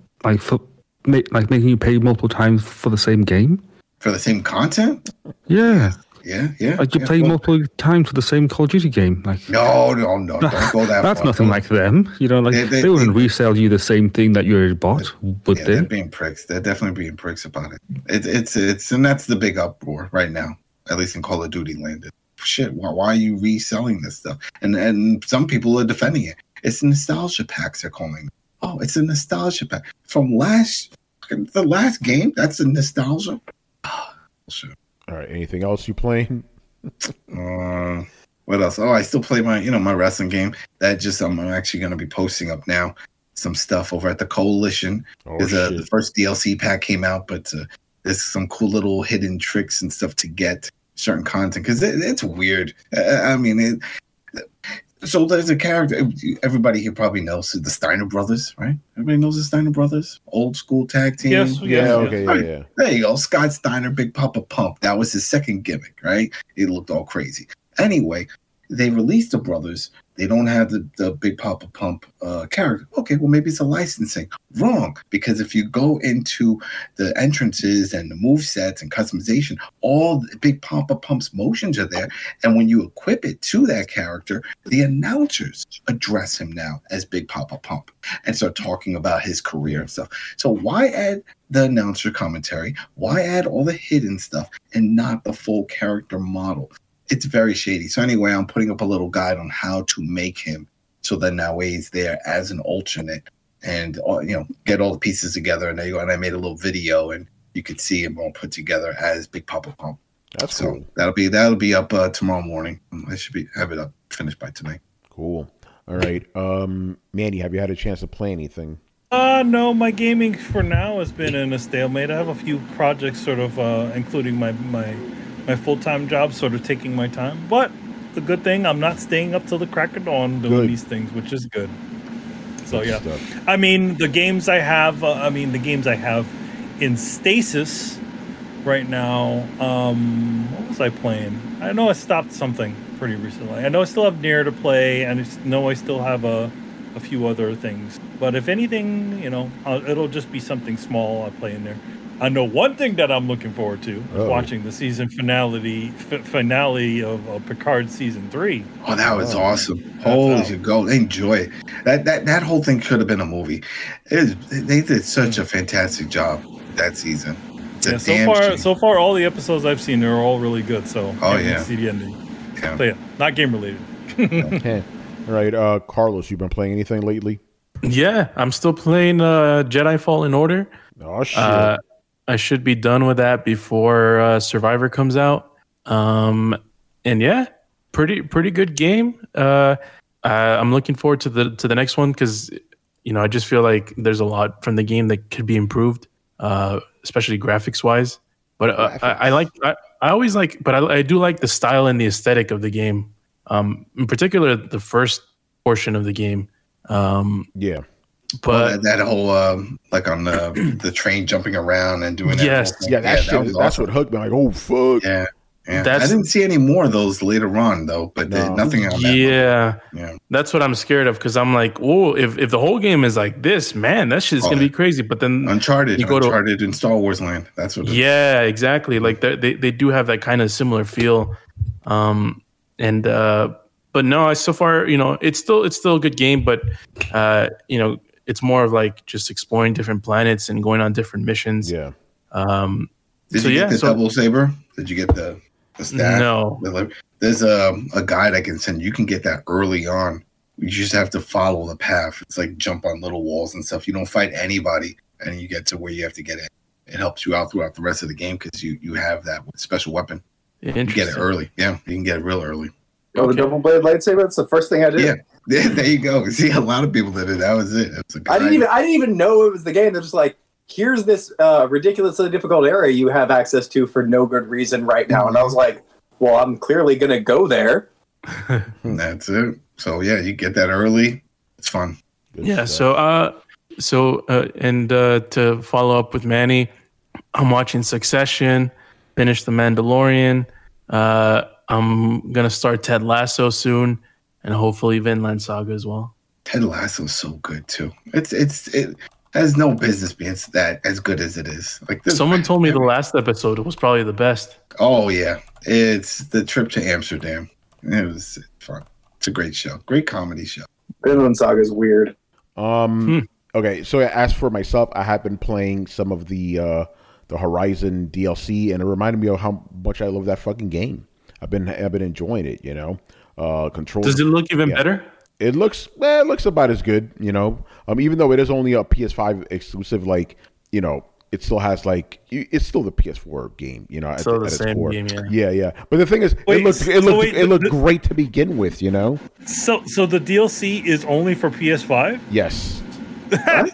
making you pay multiple times for the same game? For the same content? Yeah. Yeah. Like you play multiple times for the same Call of Duty game. Like no, don't go that That's far. nothing like them. They wouldn't resell you the same thing that you already bought, would they? They're being pricks. They're definitely being pricks about it. It's and that's the big uproar right now, at least in Call of Duty land. Shit, why are you reselling this stuff? And some people are defending it. It's nostalgia packs, they're calling it. Oh, it's a nostalgia pack from the last game. That's a nostalgia. Shit. All right. Anything else you playing? What else? Oh, I still play my wrestling game. That I'm actually going to be posting up now some stuff over at the Coalition. The first DLC pack came out, but there's some cool little hidden tricks and stuff to get certain content because it's weird. I mean, so there's a character everybody here probably knows, the Steiner brothers, right? Everybody knows the Steiner brothers, old school tag team. Yes, Yeah. There you go, Scott Steiner, Big Papa Pump. That was his second gimmick, right? It looked all crazy. Anyway, they released the brothers. They don't have the Big Papa Pump character. Okay, well, maybe it's a licensing. Wrong, because if you go into the entrances and the move sets and customization, all the Big Papa Pump's motions are there. And when you equip it to that character, the announcers address him now as Big Papa Pump and start talking about his career and stuff. So why add the announcer commentary? Why add all the hidden stuff and not the full character model? It's very shady. So anyway, I'm putting up a little guide on how to make him so that now he's there as an alternate and, get all the pieces together. And there you go. And I made a little video and you could see him all put together as Big Papa Pump. That's so cool. That'll be up tomorrow morning. I should have it up finished by tonight. Cool. All right. Manny, have you had a chance to play anything? No, my gaming for now has been in a stalemate. I have a few projects sort of, including my full-time job, sort of taking my time. But the good thing, I'm not staying up till the crack of dawn doing these things, which is good. So Good yeah, stuff. I mean the games I have in stasis right now. What was I playing? I know I stopped something pretty recently. I know I still have Nier to play, and I know I still have a few other things. But if anything, it'll just be something small I'll play in there. I know one thing that I'm looking forward to is watching the season finale of Picard season 3. Oh, that was awesome! Holy shit, go enjoy it. That whole thing could have been a movie. They did such a fantastic job that season. So far, all the episodes I've seen are all really good. So can't wait to see the ending. Yeah. So yeah, not game related. Okay. All right, Carlos, you been playing anything lately? Yeah, I'm still playing Jedi Fallen Order. Oh shit. I should be done with that before Survivor comes out. And yeah, pretty good game. I'm looking forward to the next one because I just feel like there's a lot from the game that could be improved, especially graphics wise. But I do like the style and the aesthetic of the game. In particular, the first portion of the game. Yeah. But that whole like on the train jumping around and doing yes, that's awesome. What hooked me. Like, oh fuck. Yeah. I didn't see any more of those later on though, but nothing on that. Yeah, that's what I'm scared of because I'm like, oh, if the whole game is like this, man, that shit's gonna be crazy. But then Uncharted in Star Wars land. That's what. Yeah, exactly. Like they do have that kind of similar feel, but no, so far it's still a good game, but it's more of like just exploring different planets and going on different missions. Yeah. Did you get the double saber? Did you get the staff? No. There's a guide I can send. You can get that early on. You just have to follow the path. It's like jump on little walls and stuff. You don't fight anybody, and you get to where you have to get it. It helps you out throughout the rest of the game because you have that special weapon. You get it early. Yeah, you can get it real early. Oh, the double blade lightsaber. That's the first thing I did. Yeah, there you go. See, a lot of people did it. That was it. I didn't even know it was the game. They're just like, here's this ridiculously difficult area you have access to for no good reason right now. And I was like, well, I'm clearly gonna go there. That's it. So yeah, you get that early. It's fun. Good stuff. To follow up with Manny, I'm watching Succession. Finished The Mandalorian. I'm gonna start Ted Lasso soon, and hopefully Vinland Saga as well. Ted Lasso is so good too. It has no business being that as good as it is. Like someone told me the last episode was probably the best. Oh yeah, it's the trip to Amsterdam. It was fun. It's a great show, great comedy show. Vinland Saga is weird. Okay, so as for myself, I have been playing some of the Horizon DLC, and it reminded me of how much I love that fucking game. I've been enjoying it, Control. Does it look even better? It looks about as good, even though it is only a PS5 exclusive, it still has it's still the PS4 game, at its core. Game, yeah. But the thing is, it looked great to begin with, So the DLC is only for PS5? Yes.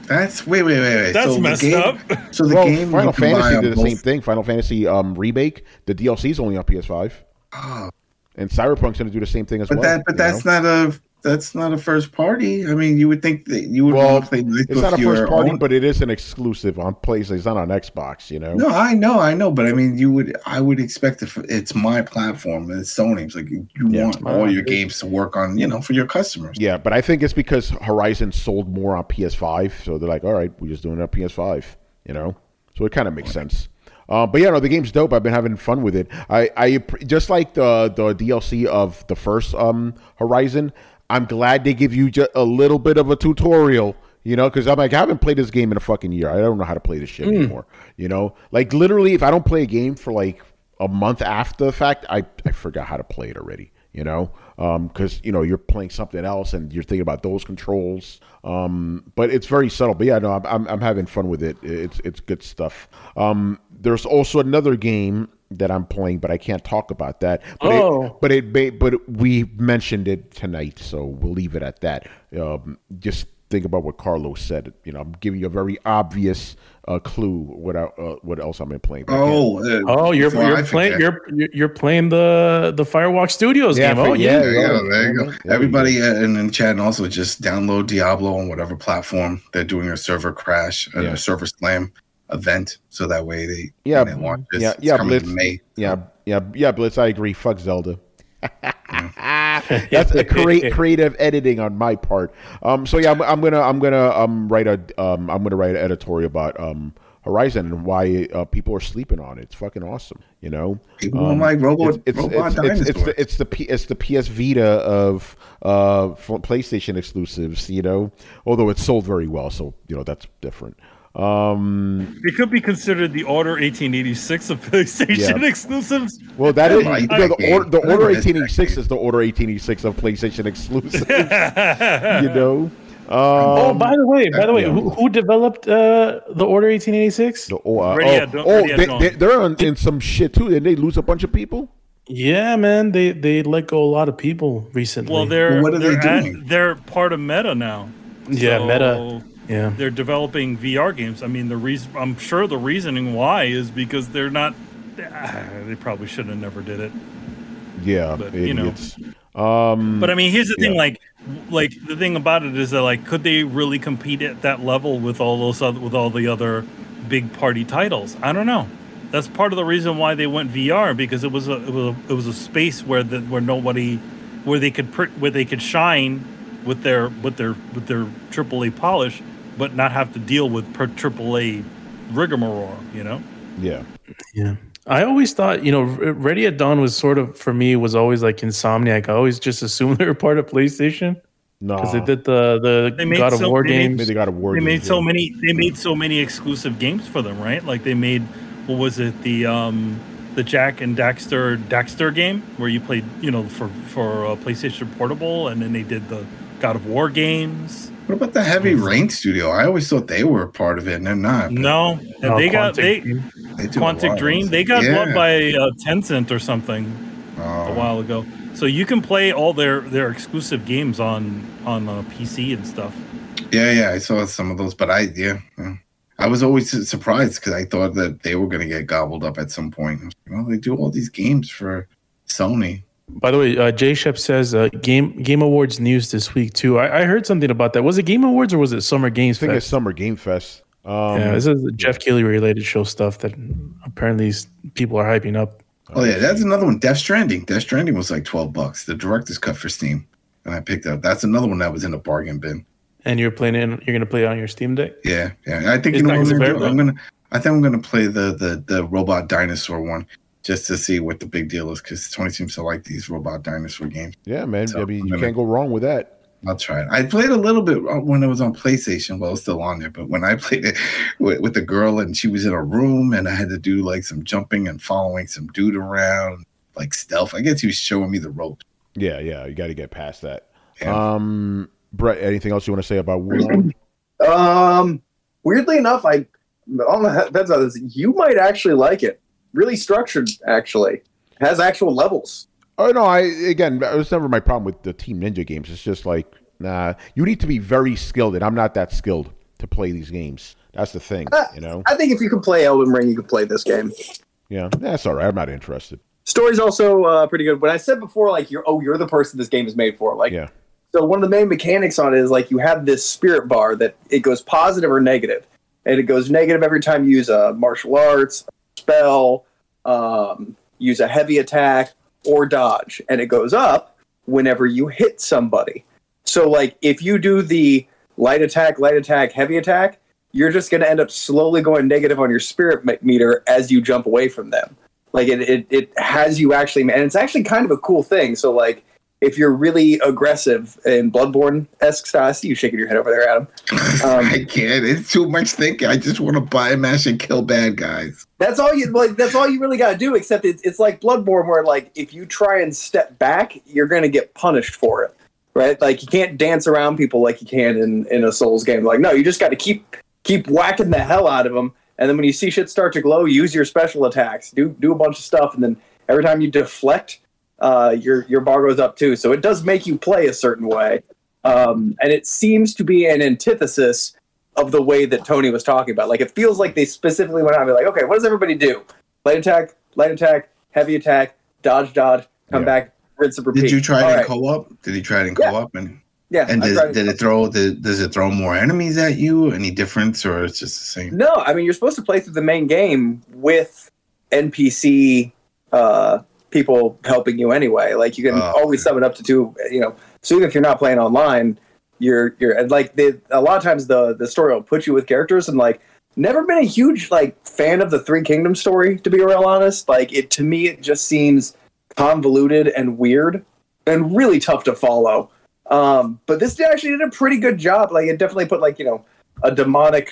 That's wait. That's so messed the game, up. So the Well, game Final you can buy Fantasy on did the both- same thing. Final Fantasy Remake, the DLC is only on PS5, Oh, and Cyberpunk's going to do the same thing as but well. that's not a first party. I mean, you would think that you would Well, want to play it's with not a your first party, own- but it is an exclusive on PlayStation. It's not on Xbox. No, I know, but I mean, I would expect it's my platform and it's Sony. It's like you want all your games to work on, for your customers. Yeah, but I think it's because Horizon sold more on PS5, so they're like, all right, we're just doing it on PS5. So it kind of makes sense. But yeah, no, the game's dope. I've been having fun with it. I just like the DLC of the first Horizon. I'm glad they give you just a little bit of a tutorial, because I'm like, I haven't played this game in a fucking year. I don't know how to play this shit anymore. Like literally, if I don't play a game for like a month after the fact, I forgot how to play it already. Because you're playing something else and you're thinking about those controls. But it's very subtle. But yeah, no, I'm having fun with it. It's good stuff. There's also another game that I'm playing, but I can't talk about that. But we mentioned it tonight, so we'll leave it at that. Just think about what Carlos said. I'm giving you a very obvious clue what else I'm playing. You're playing the Firewalk Studios game. There you go. Everybody in the chat, and also just download Diablo on whatever platform they're doing a server crash, a server slam event, so that way they launch this. Blitz. I agree. Fuck Zelda. That's a creative editing on my part. I'm gonna write an editorial about Horizon and why people are sleeping on it. It's fucking awesome. People don't like robot dinosaurs. It's the PS Vita of PlayStation exclusives. Although it's sold very well, so that's different. It could be considered the Order 1886 of PlayStation exclusives. Well, that is the Order 1886 is the Order 1886 of PlayStation exclusives. By the way, who developed the Order 1886? They're in some shit too, and they lose a bunch of people. Yeah, man, they let go a lot of people recently. Well, what are they doing? They're part of Meta now. Yeah, Meta. Yeah, they're developing VR games. I mean, I'm sure the reasoning why is because they're not. They probably should have never did it. Yeah, but idiots. But I mean, here's the thing. Like the thing about it is that could they really compete at that level with all the other big party titles? I don't know. That's part of the reason why they went VR, because it was a space where they could shine with their AAA polish, but not have to deal with AAA rigmarole, Yeah. I always thought, Ready at Dawn was sort of, for me, was always like Insomniac. I always just assumed they were part of PlayStation. No, because they did the God of War games. They got a War. They made so many. They made so many exclusive games for them, right? Like they made, what was it, the Jack and Daxter game where you played, for PlayStation Portable, and then they did the God of War games. What about the Heavy Rain studio? I always thought they were a part of it, and they're not. No, and they Quantic Dream. They got bought by Tencent or something a while ago. So you can play all their exclusive games on PC and stuff. Yeah, I saw some of those, but I was always surprised because I thought that they were going to get gobbled up at some point. Well, they do all these games for Sony. By the way, J Shep says Game Awards news this week too. I heard something about that. Was it Game Awards or was it Summer Games Fest? I think it's Summer Game Fest. This is the Jeff Keighley related show stuff that apparently people are hyping up. Oh yeah, that's another one. Death Stranding. Death Stranding was like $12. The director's cut for Steam, and I picked up. That's another one that was in a bargain bin. And you're going to play it on your Steam Deck? Yeah. I think I'm gonna play the robot dinosaur one, just to see what the big deal is, because Tony seems to like these robot dinosaur games. Yeah, man. So, I mean, you can't go wrong with that. I'll try it. I played a little bit when it was on PlayStation. Well, it's still on there, but when I played it with the girl and she was in a room and I had to do like some jumping and following some dude around, like stealth. I guess he was showing me the ropes. Yeah. You got to get past that. Yeah. Brett, anything else you want to say about Warlord? Weirdly enough, I don't know. That's how this. You might actually like it. Really structured, actually. Has actual levels. Oh no! It was never my problem with the Team Ninja games. It's just like, nah, you need to be very skilled, and I'm not that skilled. to play these games. That's the thing, you know. I think if you can play Elden Ring, you can play this game. Yeah, that's all right. I'm not interested. Story's also pretty good. When I said before, like you're the person this game is made for. Like, Yeah. so one of the main mechanics on it is like you have this spirit bar that it goes positive or negative, and it goes negative every time you use a martial arts spell, use a heavy attack or dodge, and it goes up whenever you hit somebody. So like if you do the light attack, heavy attack, you're just going to end up slowly going negative on your spirit meter as you jump away from them. Like it has you actually, and it's actually kind of a cool thing. So like if you're really aggressive in Bloodborne-esque style, I see you shaking your head over there, Adam. I can't. It's too much thinking. I just want to buy a mash and kill bad guys. That's all you like. That's all you really got to do. Except it's like Bloodborne, where like if you try and step back, you're going to get punished for it, right? Like you can't dance around people like you can in a Souls game. Like no, you just got to keep whacking the hell out of them. And then when you see shit start to glow, use your special attacks, do a bunch of stuff, and then every time you deflect, your bar goes up too. So it does make you play a certain way, and it seems to be an antithesis of the way that Tony was talking about. Like it feels like they specifically went out and be like, okay, what does everybody do? Light attack, heavy attack, dodge, come back, rinse and repeat. Did you try it All in right. co-op? Did he try it in co-op? And Yeah. and does it throw more enemies at you? Any difference, or it's just the same? No, I mean you're supposed to play through the main game with NPC people helping you anyway. Like you can always sum it up to two. You know, so even if you're not playing online, you're like a lot of times the story will put you with characters, and like never been a huge like fan of the Three Kingdoms story, to be real honest. Like it to me, it just seems convoluted and weird and really tough to follow. But this actually did a pretty good job. Like it definitely put like, you know, a demonic,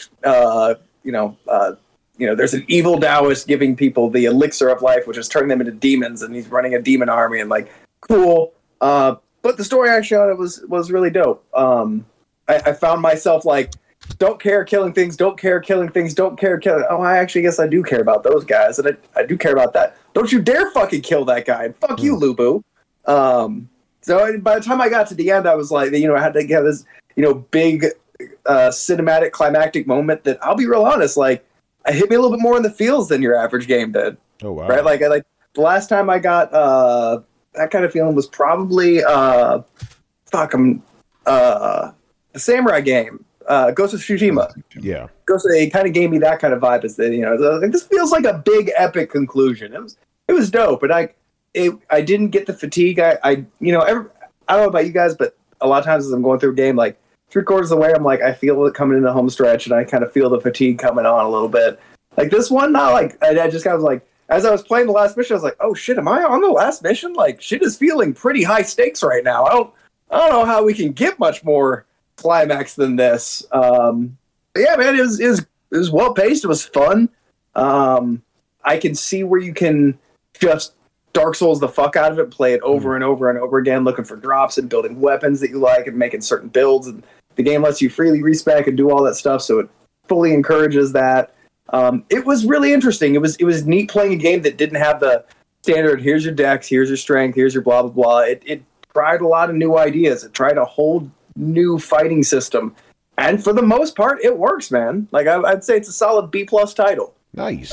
there's an evil Taoist giving people the elixir of life, which is turning them into demons, and he's running a demon army, and like, cool. But the story actually on it was really dope. I found myself like, don't care killing things. Oh, I actually guess I do care about those guys, and I do care about that. Don't you dare fucking kill that guy. Fuck you, Lubu. So by the time I got to the end, I was like, you know, I had to get this, you know, big cinematic climactic moment that I'll be real honest, like, it hit me a little bit more in the feels than your average game did. Oh, wow. Right? Like the last time I got that kind of feeling was probably the Samurai game, Ghost of Tsushima. Yeah. It kind of gave me that kind of vibe. As you know, like, this feels like a big epic conclusion. It was dope, and I didn't get the fatigue. I don't know about you guys, but a lot of times as I'm going through a game, like 3/4 of the way, I'm like, I feel it coming in the home stretch, and I kind of feel the fatigue coming on a little bit. Like this one, not like I just kind of like, as I was playing the last mission, I was like, oh shit, am I on the last mission? Like shit is feeling pretty high stakes right now. I don't know how we can get much more climax than this. But yeah, man, it was well paced. It was fun. I can see where you can just Dark Souls the fuck out of it, play it over and over and over again, looking for drops and building weapons that you like and making certain builds. And the game lets you freely respec and do all that stuff, so it fully encourages that. It was really interesting. It was neat playing a game that didn't have the standard, here's your dex, here's your strength, here's your blah, blah, blah. It tried a lot of new ideas. It tried a whole new fighting system. And for the most part, it works, man. Like I'd say it's a solid B+ title. Nice.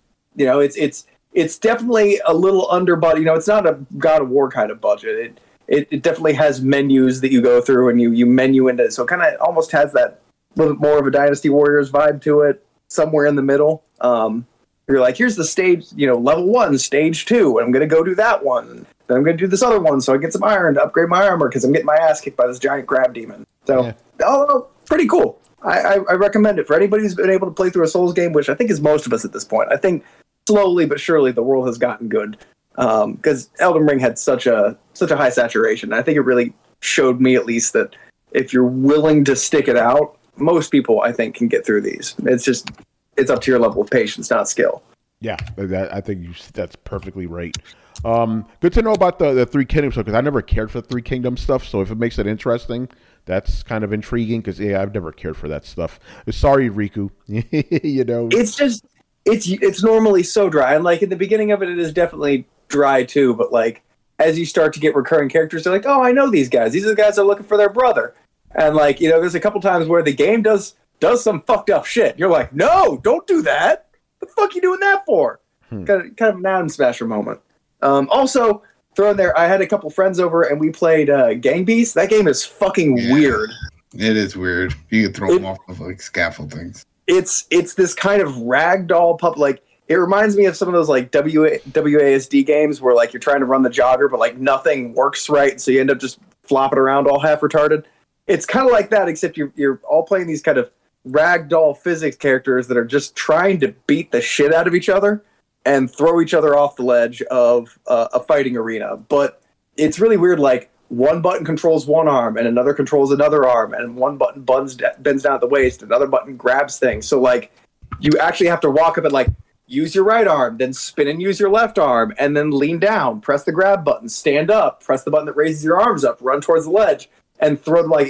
It's definitely a little under budget. You know, it's not a God of War kind of budget. It definitely has menus that you go through and you menu into it. So it kind of almost has that little bit more of a Dynasty Warriors vibe to it, somewhere in the middle. You're like, here's the stage, you know, level 1, stage 2, and I'm going to go do that one. Then I'm going to do this other one so I get some iron to upgrade my armor because I'm getting my ass kicked by this giant crab demon. So, pretty cool. I recommend it for anybody who's been able to play through a Souls game, which I think is most of us at this point. I think slowly but surely the world has gotten good because Elden Ring had such a high saturation. I think it really showed me at least that if you're willing to stick it out, most people I think can get through these. It's up to your level of patience, not skill. Yeah, I think that's perfectly right. Good to know about the Three Kingdoms stuff, because I never cared for the Three Kingdoms stuff. So if it makes it interesting, that's kind of intriguing. Because I've never cared for that stuff. Sorry, Riku. You know, it's normally so dry, and like in the beginning of it is definitely dry too. But like as you start to get recurring characters, they're like, oh, I know these guys. These are the guys that are looking for their brother. And like, you know, there's a couple times where the game does does some fucked up shit. You're like, no, don't do that. The fuck you doing that for? Kind of an Atom Smasher moment. Also, throw in there, I had a couple friends over and we played Gang Beasts. That game is fucking weird. It is weird. You can throw them off of like scaffold things. It's this kind of ragdoll pup. Like, it reminds me of some of those like WASD games where like you're trying to run the jogger, but like nothing works right, so you end up just flopping around all half retarded. It's kind of like that, except you're all playing these kind of ragdoll physics characters that are just trying to beat the shit out of each other and throw each other off the ledge of a fighting arena. But it's really weird. Like, one button controls one arm and another controls another arm, and one button bends down at the waist, another button grabs things. So like, you actually have to walk up and like use your right arm, then spin and use your left arm, and then lean down, press the grab button, stand up, press the button that raises your arms up, run towards the ledge, and throw. Like,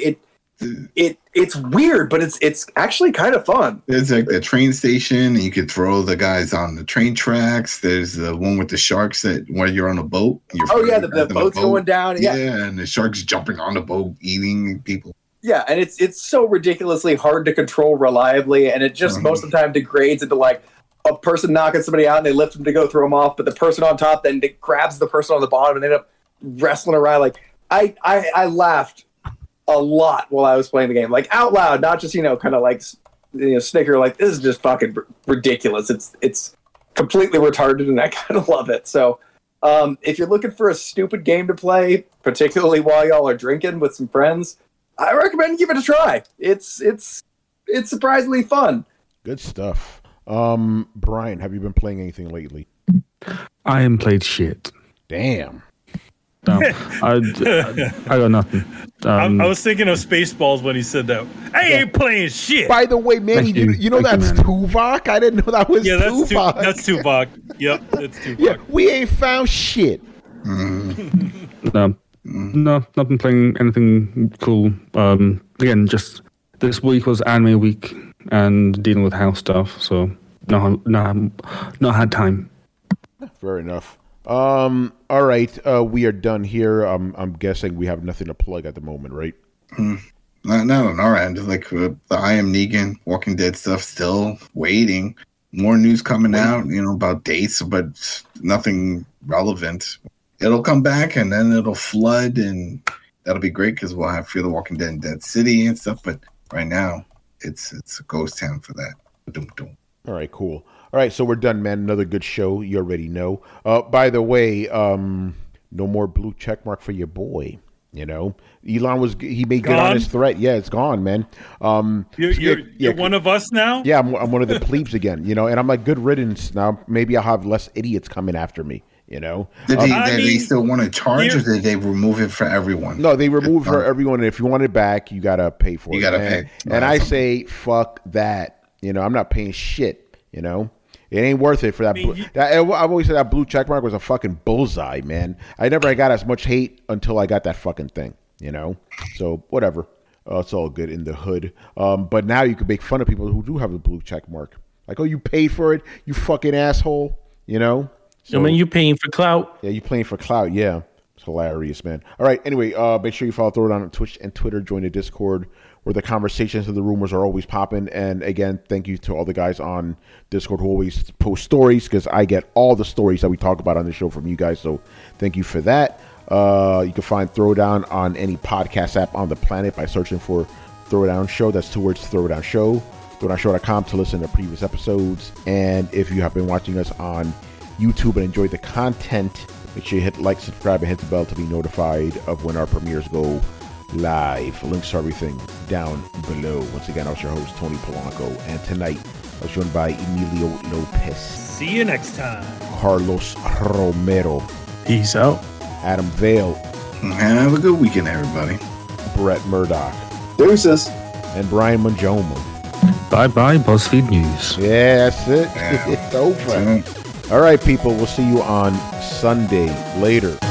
it's weird, but it's actually kind of fun. There's like the train station, and you could throw the guys on the train tracks. There's the one with the sharks that when you're on a boat. The boat's going down. Yeah, and the sharks jumping on the boat, eating people. Yeah, and it's so ridiculously hard to control reliably, and it just most of the time degrades into like a person knocking somebody out and they lift them to go throw them off, but the person on top then grabs the person on the bottom and they end up wrestling around. Like, I laughed a lot while I was playing the game, like out loud, not just, kind of like, snicker, like, this is just fucking ridiculous. It's completely retarded and I kind of love it. So if you're looking for a stupid game to play, particularly while y'all are drinking with some friends, I recommend you give it a try. It's surprisingly fun. Good stuff. Brian, have you been playing anything lately? I haven't played shit. Damn. No, I got nothing. I was thinking of Spaceballs when he said that. I ain't playing shit. By the way, Manny, you know that's Tuvok? I didn't know that was Tuvok. That's Tuvok. Yep, that's Tuvok. Yeah, we ain't found shit. No, not been playing anything cool. Again, just this week was anime week and dealing with house stuff, so not had time. Fair enough. All right, we are done here. I'm guessing we have nothing to plug at the moment, right? Not on our end. Like the I Am Negan, Walking Dead stuff, still waiting. More news coming out, about dates, but nothing relevant. It'll come back and then it'll flood, and that'll be great because we'll have Fear the Walking Dead in Dead City and stuff. But right now, it's a ghost town for that. All right, cool. All right, so we're done, man. Another good show. You already know. By the way, no more blue check mark for your boy. Elon he made good on his threat. Yeah, it's gone, man. You're one of us now? Yeah, I'm one of the plebes again, and I'm like, good riddance. Now maybe I'll have less idiots coming after me, Did they still want to charge, or did they remove it for everyone? No, they remove it for everyone, and if you want it back, you got to pay for it. You got to pay. And I say, fuck that. I'm not paying shit, It ain't worth it for that. I've always said that blue check mark was a fucking bullseye, man. I never got as much hate until I got that fucking thing, So whatever, it's all good in the hood. But now you can make fun of people who do have a blue check mark. Like, oh, you paid for it, you fucking asshole. So, you paying for clout? Yeah, you paying for clout. Yeah, it's hilarious, man. All right. Anyway, make sure you follow Throwdown on Twitch and Twitter. Join the Discord, where the conversations and the rumors are always popping. And again, thank you to all the guys on Discord who always post stories, because I get all the stories that we talk about on the show from you guys. So thank you for that. You can find Throwdown on any podcast app on the planet by searching for Throwdown Show. That's 2 words, Throwdown Show. Throwdownshow.com to listen to previous episodes. And if you have been watching us on YouTube and enjoyed the content, make sure you hit like, subscribe, and hit the bell to be notified of when our premieres go live. Links to everything down below. Once again, I was your host, Tony Polanco, and tonight I was joined by Emilio Lopez. See you next time. Carlos Romero. Peace out. Adam Vale. Have a good weekend, everybody. Brett Murdoch. Deuces. And Brian Manjoma. Bye-bye, BuzzFeed News. Yeah, that's it. It's over. All right, people. We'll see you on Sunday. Later.